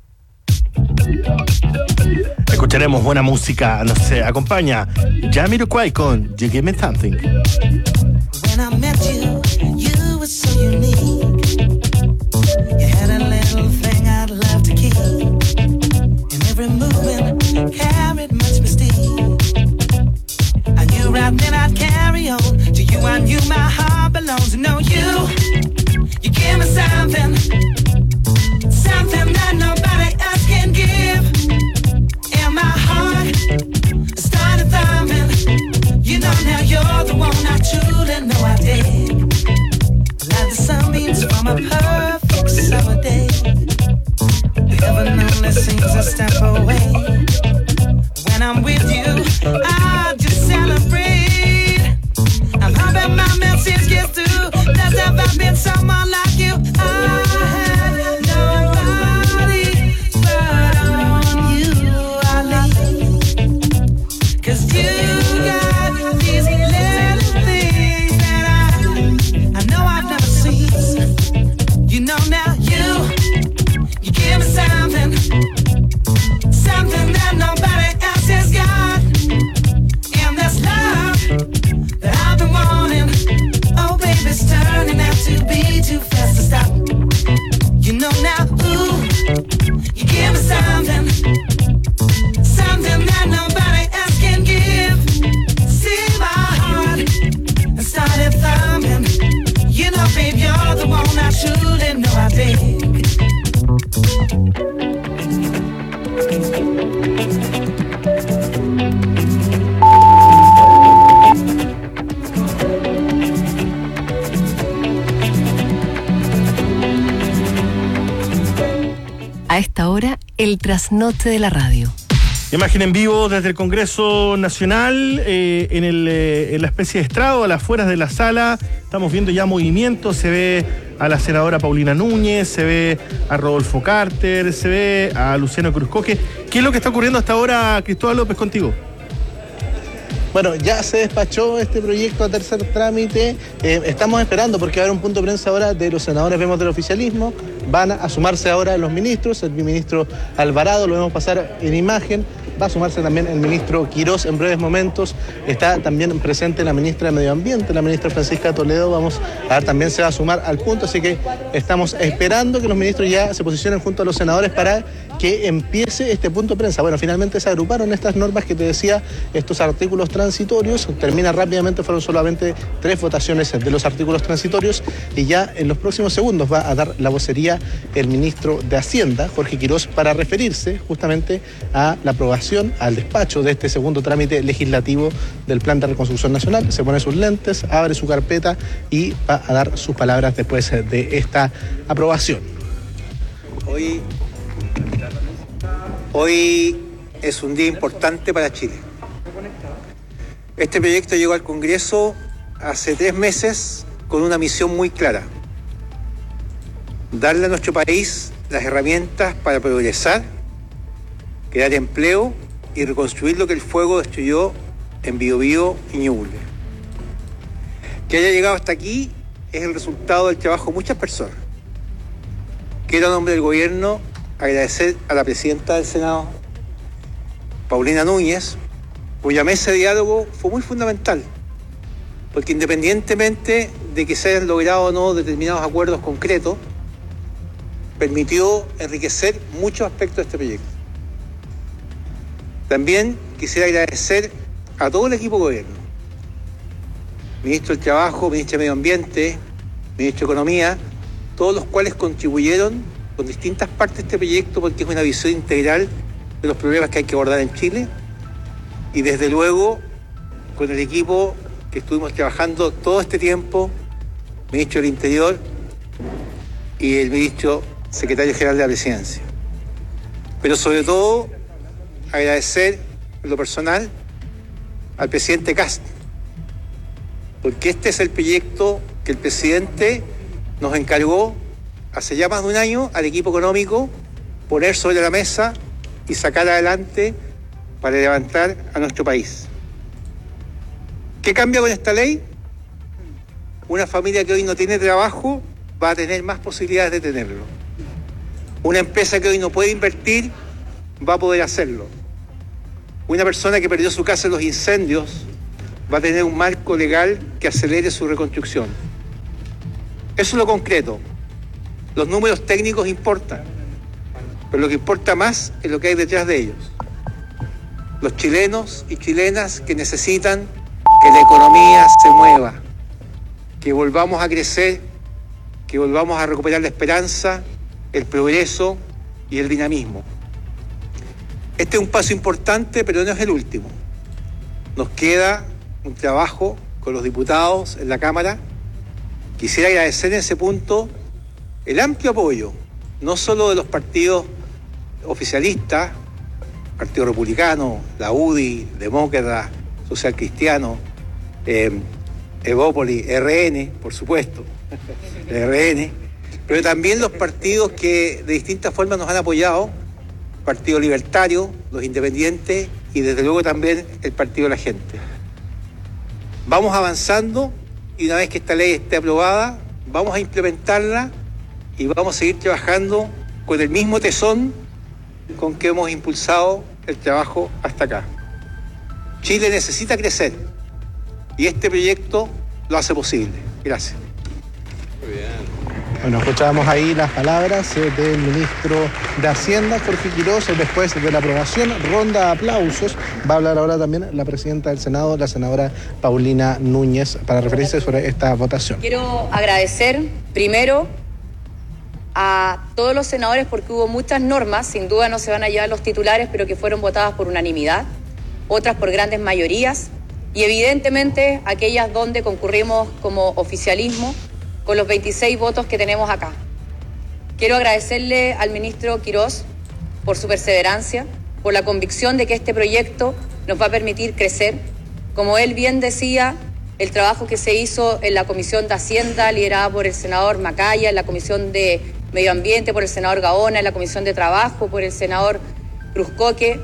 Escucharemos buena música, nos eh, acompaña Jamiroquai con You Give Me Something. When I met you, you were so unique. You had a little thing I'd love to keep. And every movement carried much mystique. I knew right then I'd carry on. To you I knew my heart belongs. To know you, you give me something, something that nobody else can give. And my heart started thumping. You know now you're the one I truly know I did. Like the sunbeams from a perfect summer day. Heaven only seems a step away. When I'm with you, I just celebrate. I'm hoping my message gets through. There's never been someone like you. I had nobody but on you I lean. 'Cause you got these little things that I, I know I've never seen. You know now you, you give me something. A esta hora, el trasnoche de la radio. Imagen en vivo desde el Congreso Nacional, eh, en, el, eh, en la especie de estrado, a las afueras de la sala. Estamos viendo ya movimiento, se ve a la senadora Paulina Núñez, se ve a Rodolfo Carter, se ve a Luciano Cruzcoque. ¿Qué es lo que está ocurriendo hasta ahora, Cristóbal López, contigo? Bueno, ya se despachó este proyecto a tercer trámite. Eh, estamos esperando porque va a haber un punto de prensa ahora de los senadores, vemos, del oficialismo. Van a sumarse ahora los ministros, el ministro Alvarado, lo vemos pasar en imagen. Va a sumarse también el ministro Quirós en breves momentos. Está también presente la ministra de Medio Ambiente, la ministra Francisca Toledo. Vamos a ver, también se va a sumar al punto. Así que estamos esperando que los ministros ya se posicionen junto a los senadores para que empiece este punto de prensa. Bueno, finalmente se agruparon estas normas que te decía, estos artículos transitorios. Termina rápidamente, fueron solamente tres votaciones de los artículos transitorios y ya en los próximos segundos va a dar la vocería el ministro de Hacienda, Jorge Quirós, para referirse justamente a la aprobación, al despacho de este segundo trámite legislativo del Plan de Reconstrucción Nacional. Se pone sus lentes, abre su carpeta y va a dar sus palabras después de esta aprobación. Hoy, hoy es un día importante para Chile. Este proyecto llegó al Congreso hace tres meses con una misión muy clara: darle a nuestro país las herramientas para progresar, crear empleo y reconstruir lo que el fuego destruyó en Biobío y Ñuble. Que haya llegado hasta aquí es el resultado del trabajo de muchas personas. Quiero, en nombre del gobierno, agradecer a la presidenta del Senado, Paulina Núñez, cuya mesa de diálogo fue muy fundamental, porque independientemente de que se hayan logrado o no determinados acuerdos concretos, permitió enriquecer muchos aspectos de este proyecto. También quisiera agradecer a todo el equipo de gobierno, ministro del Trabajo, ministro de Medio Ambiente, ministro de Economía, todos los cuales contribuyeron con distintas partes de este proyecto, porque es una visión integral de los problemas que hay que abordar en Chile, y desde luego con el equipo que estuvimos trabajando todo este tiempo, ministro del Interior y el ministro secretario general de la Presidencia. Pero sobre todo agradecer en lo personal al presidente Kast, porque este es el proyecto que el presidente nos encargó hace ya más de un año al equipo económico poner sobre la mesa y sacar adelante para levantar a nuestro país. ¿Qué cambia con esta ley? Una familia que hoy no tiene trabajo va a tener más posibilidades de tenerlo. Una empresa que hoy no puede invertir va a poder hacerlo. Una persona que perdió su casa en los incendios va a tener un marco legal que acelere su reconstrucción. Eso es lo concreto. Los números técnicos importan, pero lo que importa más es lo que hay detrás de ellos. Los chilenos y chilenas que necesitan que la economía se mueva, que volvamos a crecer, que volvamos a recuperar la esperanza, el progreso y el dinamismo. Este es un paso importante, pero no es el último. Nos queda un trabajo con los diputados en la Cámara. Quisiera agradecer en ese punto el amplio apoyo, no solo de los partidos oficialistas, Partido Republicano, la U D I, Demócrata, Social Cristiano, eh, Evópoli, R N, por supuesto, R N, pero también los partidos que de distintas formas nos han apoyado, Partido Libertario, los Independientes y desde luego también el Partido de la Gente. Vamos avanzando y una vez que esta ley esté aprobada, vamos a implementarla y vamos a seguir trabajando con el mismo tesón con que hemos impulsado el trabajo hasta acá. Chile necesita crecer y este proyecto lo hace posible. Gracias. Muy bien. Bueno, escuchábamos ahí las palabras eh, del ministro de Hacienda, Jorge Quirós, después de la aprobación, ronda de aplausos. Va a hablar ahora también la presidenta del Senado, la senadora Paulina Núñez, para referirse sobre esta votación. Quiero agradecer primero a todos los senadores porque hubo muchas normas, sin duda no se van a llevar los titulares, pero que fueron votadas por unanimidad, otras por grandes mayorías, y evidentemente aquellas donde concurrimos como oficialismo con los veintiséis votos que tenemos acá. Quiero agradecerle al ministro Quirós por su perseverancia, por la convicción de que este proyecto nos va a permitir crecer. Como él bien decía, el trabajo que se hizo en la Comisión de Hacienda, liderada por el senador Macaya, en la Comisión de Medio Ambiente por el senador Gaona, en la Comisión de Trabajo por el senador Cruzcoque,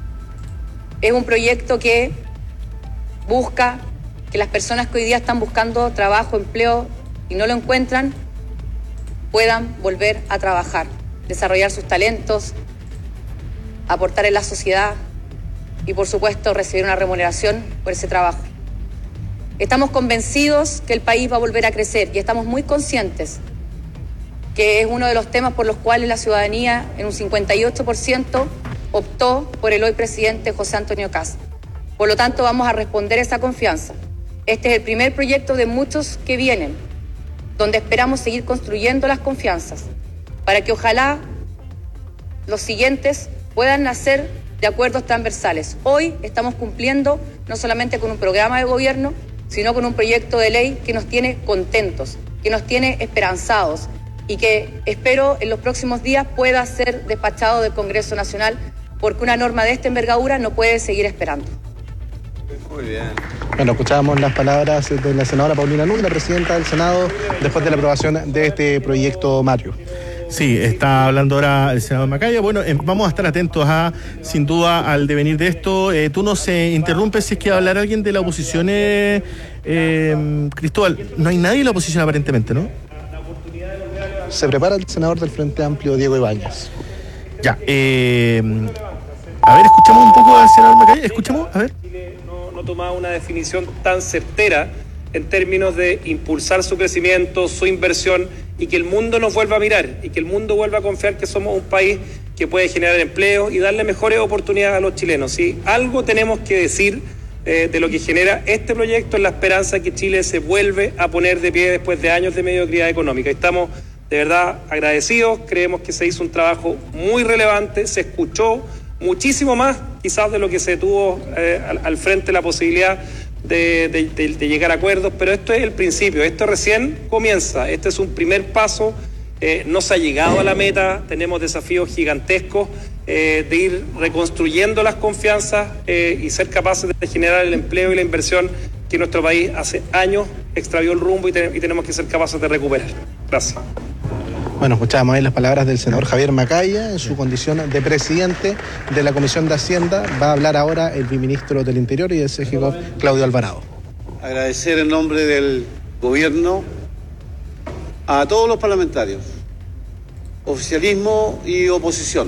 es un proyecto que busca que las personas que hoy día están buscando trabajo, empleo y no lo encuentran, puedan volver a trabajar, desarrollar sus talentos, aportar en la sociedad y, por supuesto, recibir una remuneración por ese trabajo. Estamos convencidos que el país va a volver a crecer y estamos muy conscientes que es uno de los temas por los cuales la ciudadanía, en un cincuenta y ocho por ciento, optó por el hoy presidente José Antonio Kast. Por lo tanto, vamos a responder esa confianza. Este es el primer proyecto de muchos que vienen, donde esperamos seguir construyendo las confianzas, para que ojalá los siguientes puedan nacer de acuerdos transversales. Hoy estamos cumpliendo no solamente con un programa de gobierno, sino con un proyecto de ley que nos tiene contentos, que nos tiene esperanzados y que espero en los próximos días pueda ser despachado del Congreso Nacional, porque una norma de esta envergadura no puede seguir esperando. Muy bien. Bueno, escuchábamos las palabras de la senadora Paulina Núñez, la presidenta del Senado, después de la aprobación de este proyecto, Mario. Sí, está hablando ahora el senador Macaya. Bueno, eh, vamos a estar atentos a, sin duda, al devenir de esto. Eh, tú nos eh, interrumpes si es que va a hablar alguien de la oposición, eh, eh, Cristóbal. No hay nadie de la oposición aparentemente, ¿no? Se prepara el senador del Frente Amplio, Diego Ibáñez. Ya, eh, a ver, escuchamos un poco al senador Macaya. Escuchamos, a ver. No, no tomaba una definición tan certera en términos de impulsar su crecimiento, su inversión, y que el mundo nos vuelva a mirar y que el mundo vuelva a confiar que somos un país que puede generar empleo y darle mejores oportunidades a los chilenos. Si algo tenemos que decir eh, de lo que genera este proyecto, es la esperanza que Chile se vuelve a poner de pie después de años de mediocridad económica. Estamos de verdad agradecidos, creemos que se hizo un trabajo muy relevante, se escuchó muchísimo más quizás de lo que se tuvo eh, al, al frente la posibilidad De, de, de, de llegar a acuerdos, pero esto es el principio, esto recién comienza, este es un primer paso, eh, no se ha llegado a la meta, tenemos desafíos gigantescos eh, de ir reconstruyendo las confianzas eh, y ser capaces de generar el empleo y la inversión que nuestro país hace años extravió el rumbo y, te, y tenemos que ser capaces de recuperar. Gracias. Bueno, escuchábamos ahí las palabras del senador Javier Macaya en su condición de presidente de la Comisión de Hacienda. Va a hablar ahora el viceministro del Interior y el C G I G O P, Claudio Alvarado. Agradecer en nombre del gobierno a todos los parlamentarios, oficialismo y oposición.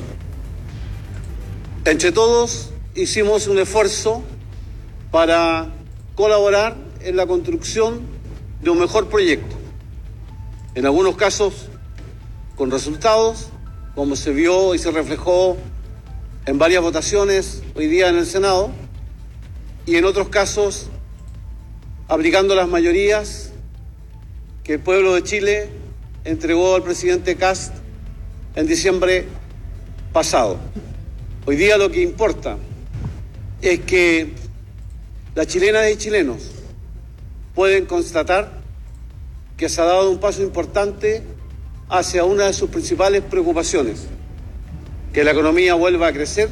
Entre todos hicimos un esfuerzo para colaborar en la construcción de un mejor proyecto. En algunos casos con resultados, como se vio y se reflejó en varias votaciones hoy día en el Senado, y en otros casos aplicando las mayorías que el pueblo de Chile entregó al presidente Kast en diciembre pasado. Hoy día lo que importa es que las chilenas y chilenos pueden constatar que se ha dado un paso importante hacia una de sus principales preocupaciones, que la economía vuelva a crecer,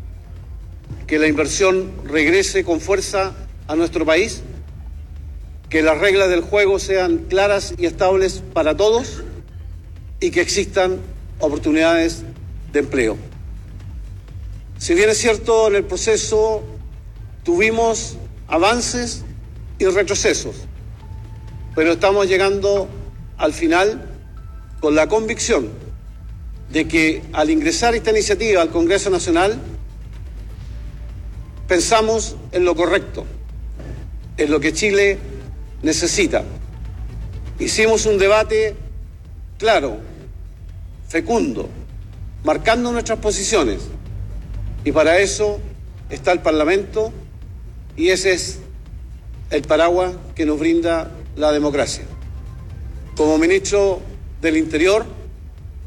que la inversión regrese con fuerza a nuestro país, que las reglas del juego sean claras y estables para todos y que existan oportunidades de empleo. Si bien es cierto, en el proceso tuvimos avances y retrocesos, pero estamos llegando al final con la convicción de que al ingresar esta iniciativa al Congreso Nacional pensamos en lo correcto, en lo que Chile necesita. Hicimos un debate claro, fecundo, marcando nuestras posiciones, y para eso está el Parlamento, y ese es el paraguas que nos brinda la democracia. Como ministro del Interior,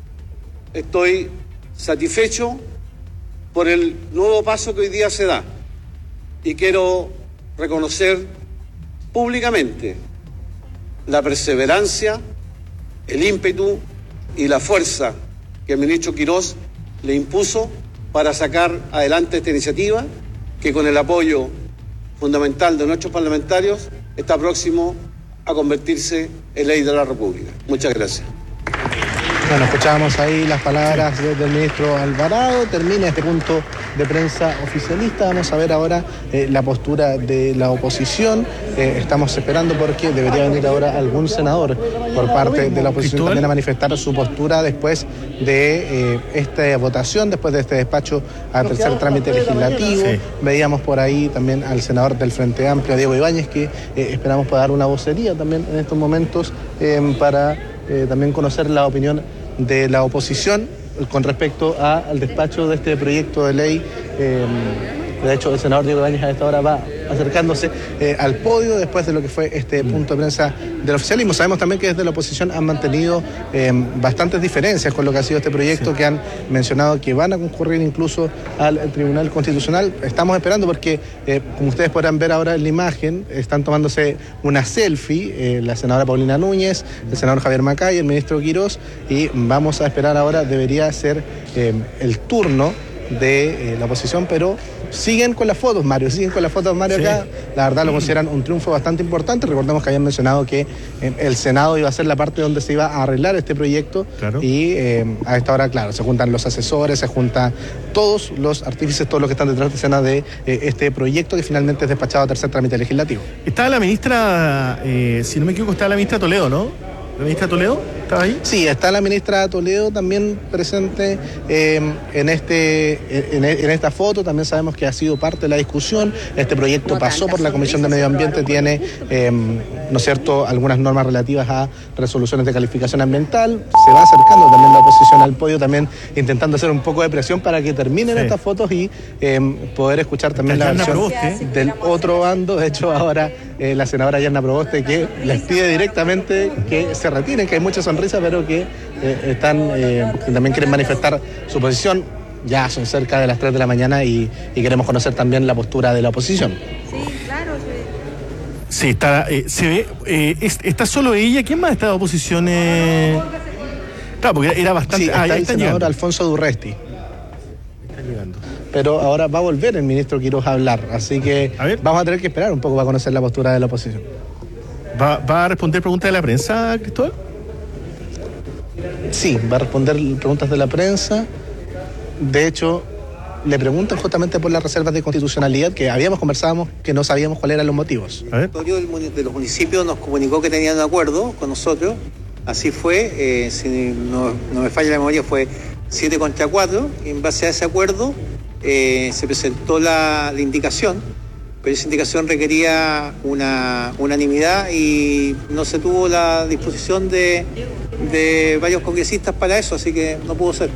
estoy satisfecho por el nuevo paso que hoy día se da y quiero reconocer públicamente la perseverancia, el ímpetu y la fuerza que el ministro Quirós le impuso para sacar adelante esta iniciativa que con el apoyo fundamental de nuestros parlamentarios está próximo a convertirse en ley de la República. Muchas gracias. Bueno, escuchábamos ahí las palabras del ministro Alvarado. Termina este punto de prensa oficialista. Vamos a ver ahora eh, la postura de la oposición. Eh, estamos esperando porque debería venir ahora algún senador por parte de la oposición también a manifestar su postura después de eh, esta votación, después de este despacho al tercer trámite legislativo. Sí. Veíamos por ahí también al senador del Frente Amplio, Diego Ibáñez, que eh, esperamos pueda dar una vocería también en estos momentos eh, para eh, también conocer la opinión de la oposición con respecto a, al despacho de este proyecto de ley. Eh, de hecho, el senador Diego Ibáñez a esta hora va acercándose eh, al podio después de lo que fue este punto de prensa del oficialismo. Sabemos también que desde la oposición han mantenido eh, bastantes diferencias con lo que ha sido este proyecto, sí. Que han mencionado que van a concurrir incluso al Tribunal Constitucional. Estamos esperando porque, eh, como ustedes podrán ver ahora en la imagen, están tomándose una selfie, eh, la senadora Paulina Núñez, el senador Javier Macay, el ministro Quirós, y vamos a esperar ahora, debería ser eh, el turno de eh, la oposición, pero siguen con las fotos, Mario, siguen con las fotos, Mario, sí. Acá. La verdad lo consideran un triunfo bastante importante. Recordemos que habían mencionado que eh, el Senado iba a ser la parte donde se iba a arreglar este proyecto, claro. Y eh, a esta hora, claro, se juntan los asesores, se juntan todos los artífices, todos los que están detrás de escena de eh, este proyecto que finalmente es despachado a tercer trámite legislativo. Estaba la ministra, eh, si no me equivoco, estaba la ministra Toledo, ¿no? ¿La ministra Toledo estaba ahí? Sí, está la ministra Toledo también presente eh, en este en, en esta foto. También sabemos que ha sido parte de la discusión. Este proyecto pasó por la Comisión de Medio Ambiente, tiene, eh, ¿no es cierto?, algunas normas relativas a resoluciones de calificación ambiental. Se va acercando también la oposición al podio, también intentando hacer un poco de presión para que terminen sí. estas fotos y eh, poder escuchar también la versión Proboste. del otro bando. De hecho, ahora eh, la senadora Yarna Proboste que les pide directamente que se retiren, que hay mucha sonrisa, pero que eh, están eh, que también quieren manifestar su posición. Ya son cerca de las tres de la mañana y, y queremos conocer también la postura de la oposición. Sí, claro. Sí, sí está, eh, se ve, eh, es, está solo ella. ¿Quién más está de oposición? Eh? Claro, porque era bastante... Sí, está ah, el está senador llegando. Alfonso Durresti. Está llegando. Pero ahora va a volver el ministro Quirós a hablar, así que a vamos a tener que esperar un poco para conocer la postura de la oposición. ¿Va, va a responder preguntas de la prensa, Cristóbal? Sí, va a responder preguntas de la prensa. De hecho, le preguntan justamente por las reservas de constitucionalidad que habíamos conversado, que no sabíamos cuáles eran los motivos. El directorio de los municipios nos comunicó que tenían un acuerdo con nosotros. Así fue, eh, si no, no me falla la memoria, fue siete contra cuatro. Y en base a ese acuerdo eh, se presentó la, la indicación, pero esa indicación requería una unanimidad y no se tuvo la disposición de, de varios congresistas para eso, así que no pudo ser.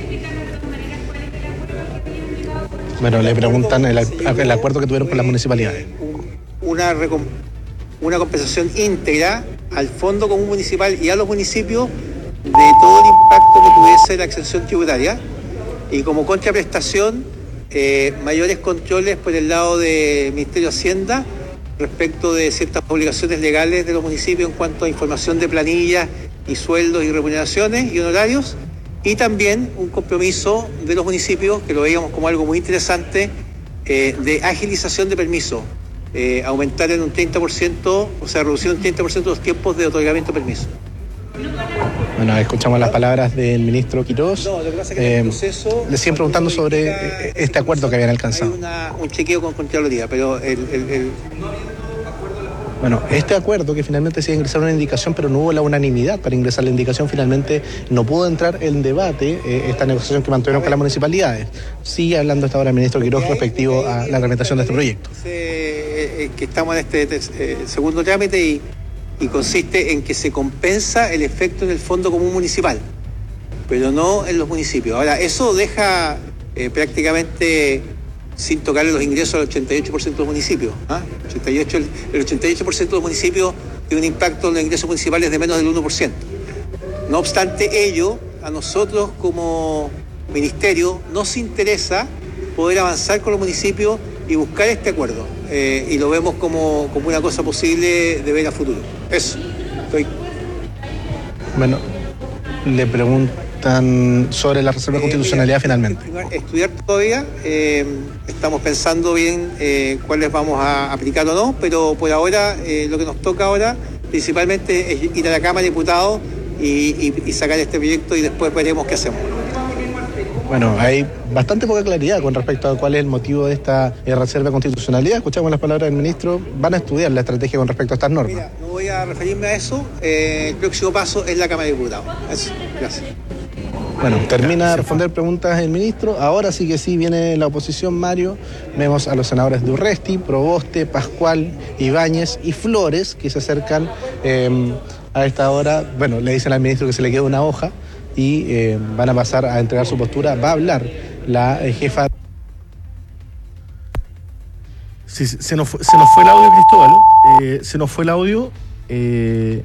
Bueno, le preguntan el, el acuerdo que tuvieron con las municipalidades. Una, una compensación íntegra al Fondo Común Municipal y a los municipios de todo el impacto que tuviese la exención tributaria y como contraprestación eh, mayores controles por el lado del Ministerio de Hacienda respecto de ciertas obligaciones legales de los municipios en cuanto a información de planillas y sueldos y remuneraciones y honorarios. Y también un compromiso de los municipios, que lo veíamos como algo muy interesante, eh, de agilización de permisos, eh, aumentar en un treinta por ciento, o sea, reducir un treinta por ciento los tiempos de otorgamiento de permisos. Bueno, escuchamos las palabras del ministro Quirós. No, lo que pasa es que eh, en el proceso... Le siguen preguntando sobre este acuerdo que habían alcanzado. Hay una, un chequeo con Contraloría, pero el... el, el Bueno, este acuerdo que finalmente se iba a ingresar una indicación, pero no hubo la unanimidad para ingresar la indicación, finalmente no pudo entrar en debate eh, esta negociación que mantuvieron con las municipalidades. Sigue hablando hasta ahora el ministro Quirós respectivo a la tramitación de este proyecto. Eh, que estamos en este eh, segundo trámite y, y consiste en que se compensa el efecto en el Fondo Común Municipal, pero no en los municipios. Ahora, eso deja eh, prácticamente... sin tocarle los ingresos al ochenta y ocho por ciento de los municipios. ¿ah? ochenta y ocho, el ochenta y ocho por ciento de los municipios tiene un impacto en los ingresos municipales de menos del uno por ciento. No obstante ello, a nosotros como ministerio nos interesa poder avanzar con los municipios y buscar este acuerdo. Eh, y lo vemos como, como una cosa posible de ver a futuro. Eso. Estoy... Bueno, le preguntan sobre la reserva de eh, constitucionalidad mira, finalmente. Estudiar todavía, eh, estamos pensando bien eh, cuáles vamos a aplicar o no, pero por ahora eh, lo que nos toca ahora principalmente es ir a la Cámara de Diputados y, y, y sacar este proyecto y después veremos qué hacemos. Bueno, hay bastante poca claridad con respecto a cuál es el motivo de esta eh, reserva de constitucionalidad. Escuchamos las palabras del ministro. Van a estudiar la estrategia con respecto a estas normas. Mira, no voy a referirme a eso. Eh, el próximo paso es la Cámara de Diputados. Eso. Gracias. Bueno, termina de responder preguntas el ministro. Ahora sí que sí viene la oposición, Mario. Vemos a los senadores de Urresti, Proboste, Pascual, Ibáñez y Flores que se acercan eh, a esta hora. Bueno, le dicen al ministro que se le queda una hoja y eh, van a pasar a entregar su postura. Va a hablar la eh, jefa. Sí, se nos fue, se nos fue el audio, Cristóbal. Eh, se nos fue el audio. Eh,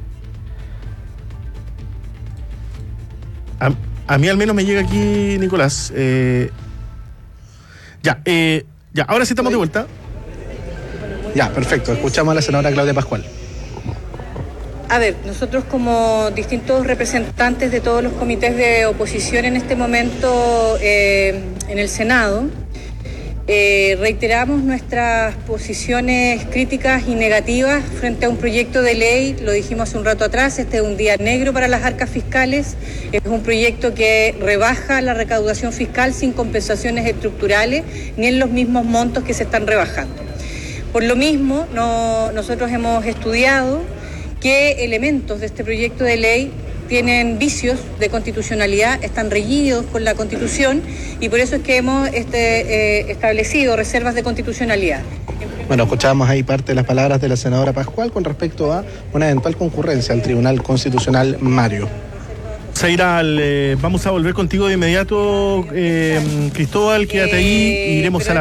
a, a mí al menos me llega aquí, Nicolás. Eh, ya, eh, ya, ahora sí estamos de vuelta. Ya, perfecto. Escuchamos a la senadora Claudia Pascual. A ver, nosotros como distintos representantes de todos los comités de oposición en este momento eh, en el Senado, eh, reiteramos nuestras posiciones críticas y negativas frente a un proyecto de ley. Lo dijimos hace un rato atrás, este es un día negro para las arcas fiscales, es un proyecto que rebaja la recaudación fiscal sin compensaciones estructurales ni en los mismos montos que se están rebajando. Por lo mismo, no, nosotros hemos estudiado qué elementos de este proyecto de ley tienen vicios de constitucionalidad, están reñidos con la Constitución y por eso es que hemos este, eh, establecido reservas de constitucionalidad. Bueno, escuchábamos ahí parte de las palabras de la senadora Pascual con respecto a una eventual concurrencia al Tribunal Constitucional, Mario. Zaira, eh, vamos a volver contigo de inmediato, eh, Cristóbal, quédate ahí y iremos a la